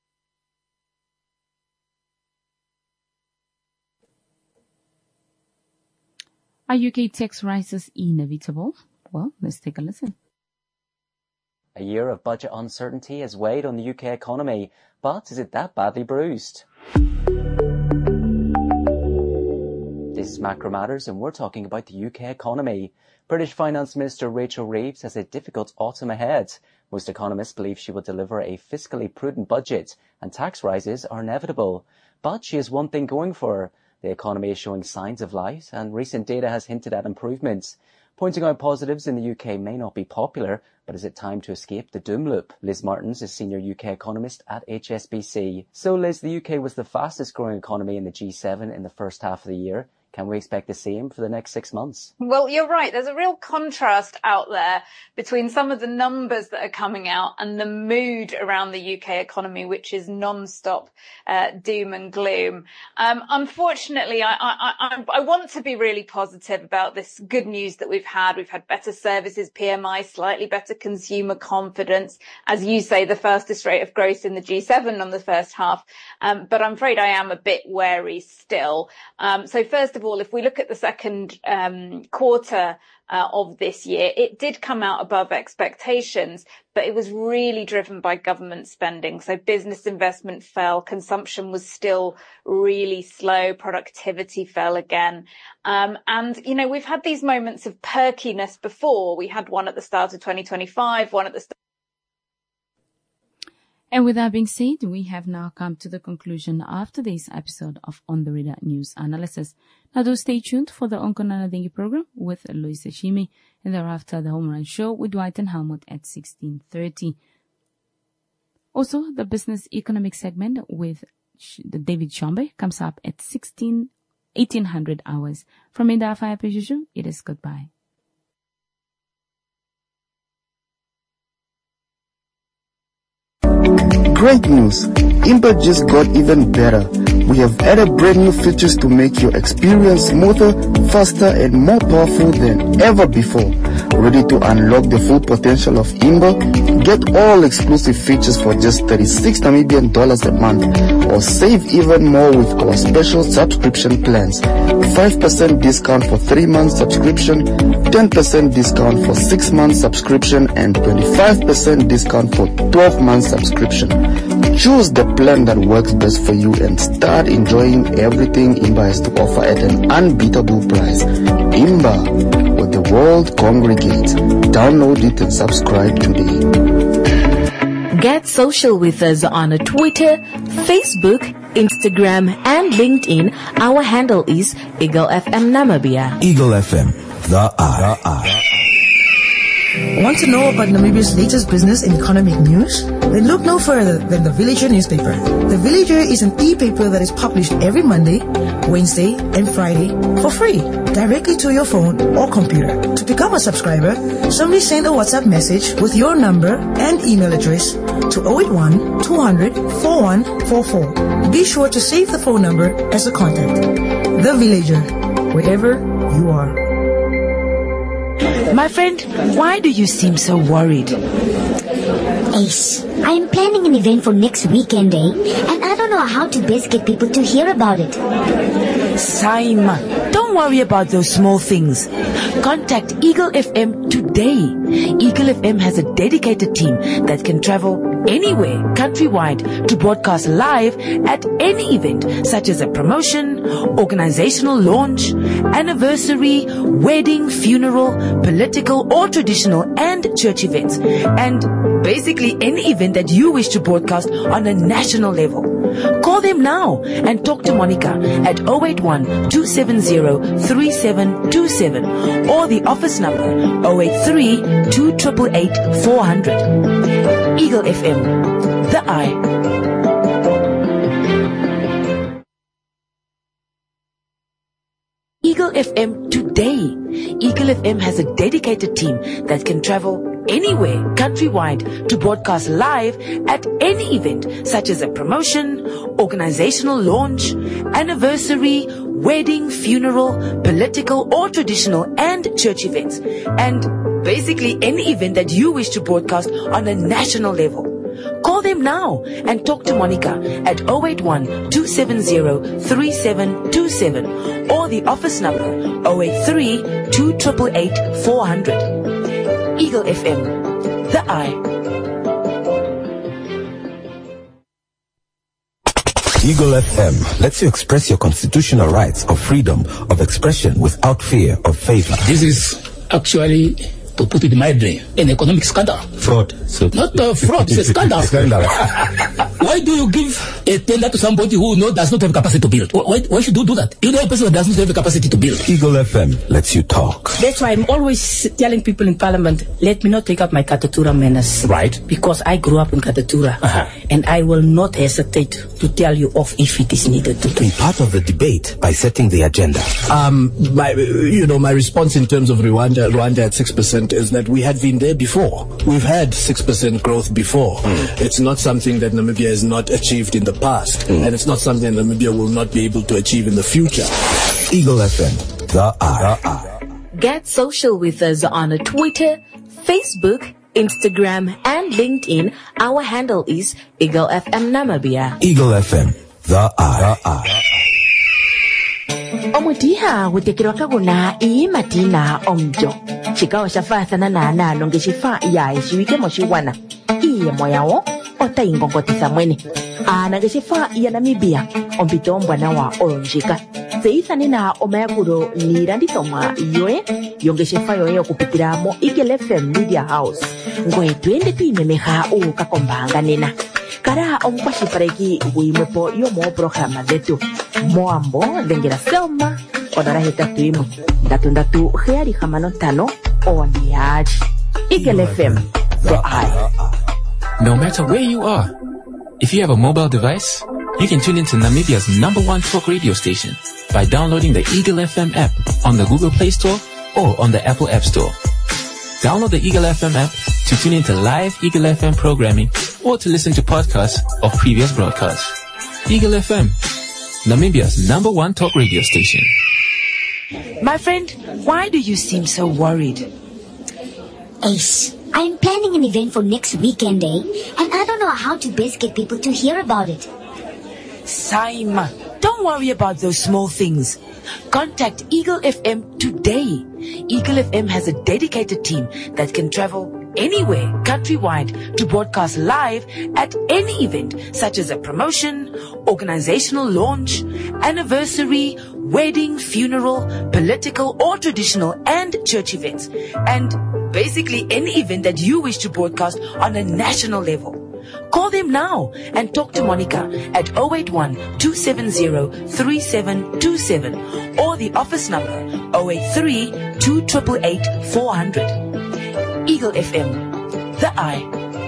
Are UK tax rises inevitable? Well, let's take a listen. A year of budget uncertainty has weighed on the UK economy, but is it that badly bruised? This is Macro Matters, and we're talking about the UK economy. British Finance Minister Rachel Reeves has a difficult autumn ahead. Most economists believe she will deliver a fiscally prudent budget, and tax rises are inevitable. But she has one thing going for her. The economy is showing signs of life, and recent data has hinted at improvements. Pointing out positives in the UK may not be popular, but is it time to escape the doom loop? Liz Martins is Senior UK Economist at HSBC. So Liz, the UK was the fastest growing economy in the G7 in the first half of the year. Can we expect the same for the next 6 months? Well, you're right. There's a real contrast out there between some of the numbers that are coming out and the mood around the UK economy, which is non-stop doom and gloom. Unfortunately, I want to be really positive about this good news that we've had. We've had better services PMI, slightly better consumer confidence. As you say, the fastest rate of growth in the G7 on the first half. But I'm afraid I am a bit wary still. So first of all, if we look at the second quarter of this year, it did come out above expectations, but it was really driven by government spending. So business investment fell, consumption was still really slow, productivity fell again. And, you know, we've had these moments of perkiness before. We had one at the start of 2025, one at the start. And with that being said, we have now come to the conclusion of today's episode of On the Radar News Analysis. Now do stay tuned for the Onkonana Dengue program with Lois Shimi, and thereafter the Home Run Show with Dwight and Helmut at 16:30. Also, the Business Economic segment with David Chombe comes up at 1800 hours. From Inda Fire Precision, it is goodbye. Great news! Imba just got even better. We have added brand new features to make your experience smoother, faster, and more powerful than ever before. Ready to unlock the full potential of Imba? Get all exclusive features for just $36 Namibian a month, or save even more with our special subscription plans. 5% discount for 3 months subscription, 10% discount for 6 months subscription, and 25% discount for 12 months subscription. Choose the plan that works best for you and start enjoying everything Imba has to offer at an unbeatable price. Imba, with the the world congregates. Download it and subscribe today. Get social with us on Twitter, Facebook, Instagram, and LinkedIn. Our handle is Eagle FM Namibia. Eagle FM, the eye. Want to know about Namibia's latest business and economic news? Then look no further than The Villager newspaper. The Villager is an e-paper that is published every Monday, Wednesday, and Friday for free, directly to your phone or computer. To become a subscriber, simply send a WhatsApp message with your number and email address to 081 200 4144. Be sure to save the phone number as a contact. The Villager, wherever you are. My friend, why do you seem so worried? Ace, I am planning an event for next weekend, and I don't know how to best get people to hear about it. Saima, don't worry about those small things. Contact Eagle FM today. Eagle FM has a dedicated team that can travel anywhere countrywide to broadcast live at any event, such as a promotion, organizational launch, anniversary, wedding, funeral, political or traditional and church events, and basically any event that you wish to broadcast on a national level. Call them now and talk to Monica at 081 270 3727 or the office number 083 2888 400. Eagle FM, the eye. Eagle FM today. Eagle FM has a dedicated team that can travel anywhere countrywide to broadcast live at any event, such as a promotion, organizational launch, anniversary, wedding, funeral, political or traditional and church events, and basically any event that you wish to broadcast on a national level. Call them now and talk to Monica at 081 270 3727 or the office number 083 2888 400. Eagle FM, the eye. Eagle FM lets you express your constitutional rights of freedom of expression without fear of favor. This is actually, to put it mildly, an economic scandal. Fraud. So not fraud, it's a scandal. Why do you give a tender to somebody who does not have capacity to build? Why should you do that? You know a person that does not have the capacity to build. Eagle FM lets you talk. That's why I'm always telling people in Parliament, let me not take up my Katatura menace. Right. Because I grew up in Katatura. And I will not hesitate to tell you off if it is needed to. Be part of the debate by setting the agenda. My response in terms of Rwanda at 6% is that we had been there before. We've had 6% growth before. It's not something that Namibia has not achieved in the past, and it's not something that Namibia will not be able to achieve in the future. Eagle FM, the eye. Get social with us on Twitter, Facebook, Instagram, and LinkedIn. Our handle is Eagle FM Namibia. Eagle FM, the eye. Omutiha gutekirwa kaguna ii matina omjo. Chikawa shafathana na nalo ngeshifa ya ishiwike moshiwana. Iye moyao ota ingongotisa mwene. Ngeshifa ya Namibia ompito mbwana wa oronjika. Seithane na omayakuro nirandithomwa yoe yongeshifa yoe okupitira mo Eagle FM Media House. Ngoe twende tuimemeha ukakombanga nena. Kara omukwashipareki wimepo yomo programa zetu. Moambo lengera Selma odara hetatu imwe. Ndatu heari hamano tano oniaji. Eagle FM, the eye. No matter where you are, if you have a mobile device, you can tune into Namibia's #1 talk radio station by downloading the Eagle FM app on the Google Play Store or on the Apple App Store. Download the Eagle FM app to tune into live Eagle FM programming or to listen to podcasts of previous broadcasts. Eagle FM, Namibia's #1 talk radio station. My friend, why do you seem so worried? Ace, I am planning an event for next weekend, and I don't know how to best get people to hear about it. Saima, don't worry about those small things. Contact Eagle FM today. Eagle FM has a dedicated team that can travel anywhere countrywide to broadcast live at any event, such as a promotion, organizational launch, anniversary, wedding, funeral, political or traditional and church events, and basically any event that you wish to broadcast on a national level. Call them now and talk to Monica at 081-270-3727 or the office number 083-288-400. Eagle FM, the eye.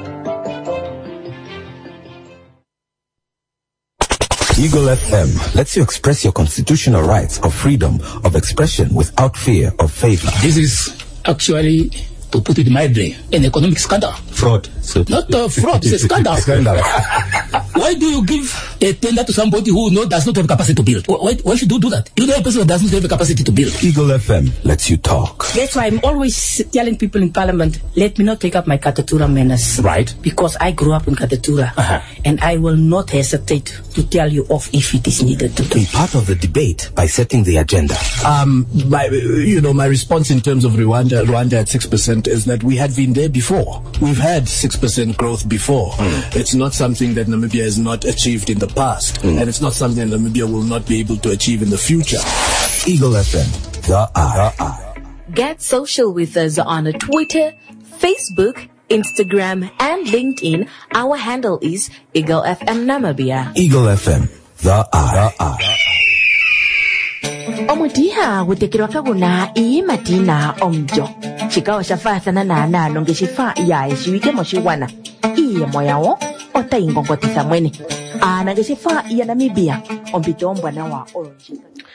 Eagle FM lets you express your constitutional rights of freedom of expression without fear of favor. This is actually, to put it mildly, an economic scandal. Fraud. Not fraud, it's a scandal. Why do you give a tender to somebody who does not have capacity to build? Why should you do that? You know a person that does not have a capacity to build. Eagle FM lets you talk. That's why I'm always telling people in Parliament, let me not take up my Katatura menace. Right. Because I grew up in Katatura. And I will not hesitate to tell you off if it is needed to do. Be part of the debate by setting the agenda. My response in terms of Rwanda at 6% is that we had been there before. We've had 6% growth before. It's not something that Namibia has not achieved in the past. And it's not something that Namibia will not be able to achieve in the future. Eagle FM, the eye. Get social with us on Twitter, Facebook, Instagram, and LinkedIn. Our handle is Eagle FM Namibia. Eagle FM, the eye. Omudiha wutekirwa kaguna iyi matina omjo. Chikawa shafathana na nongeshifa ya eshiwike moshiwana. Iye moyawo ota ingongotisa mwene. Nangeshifa ya Namibia ompito mbwana wa orange.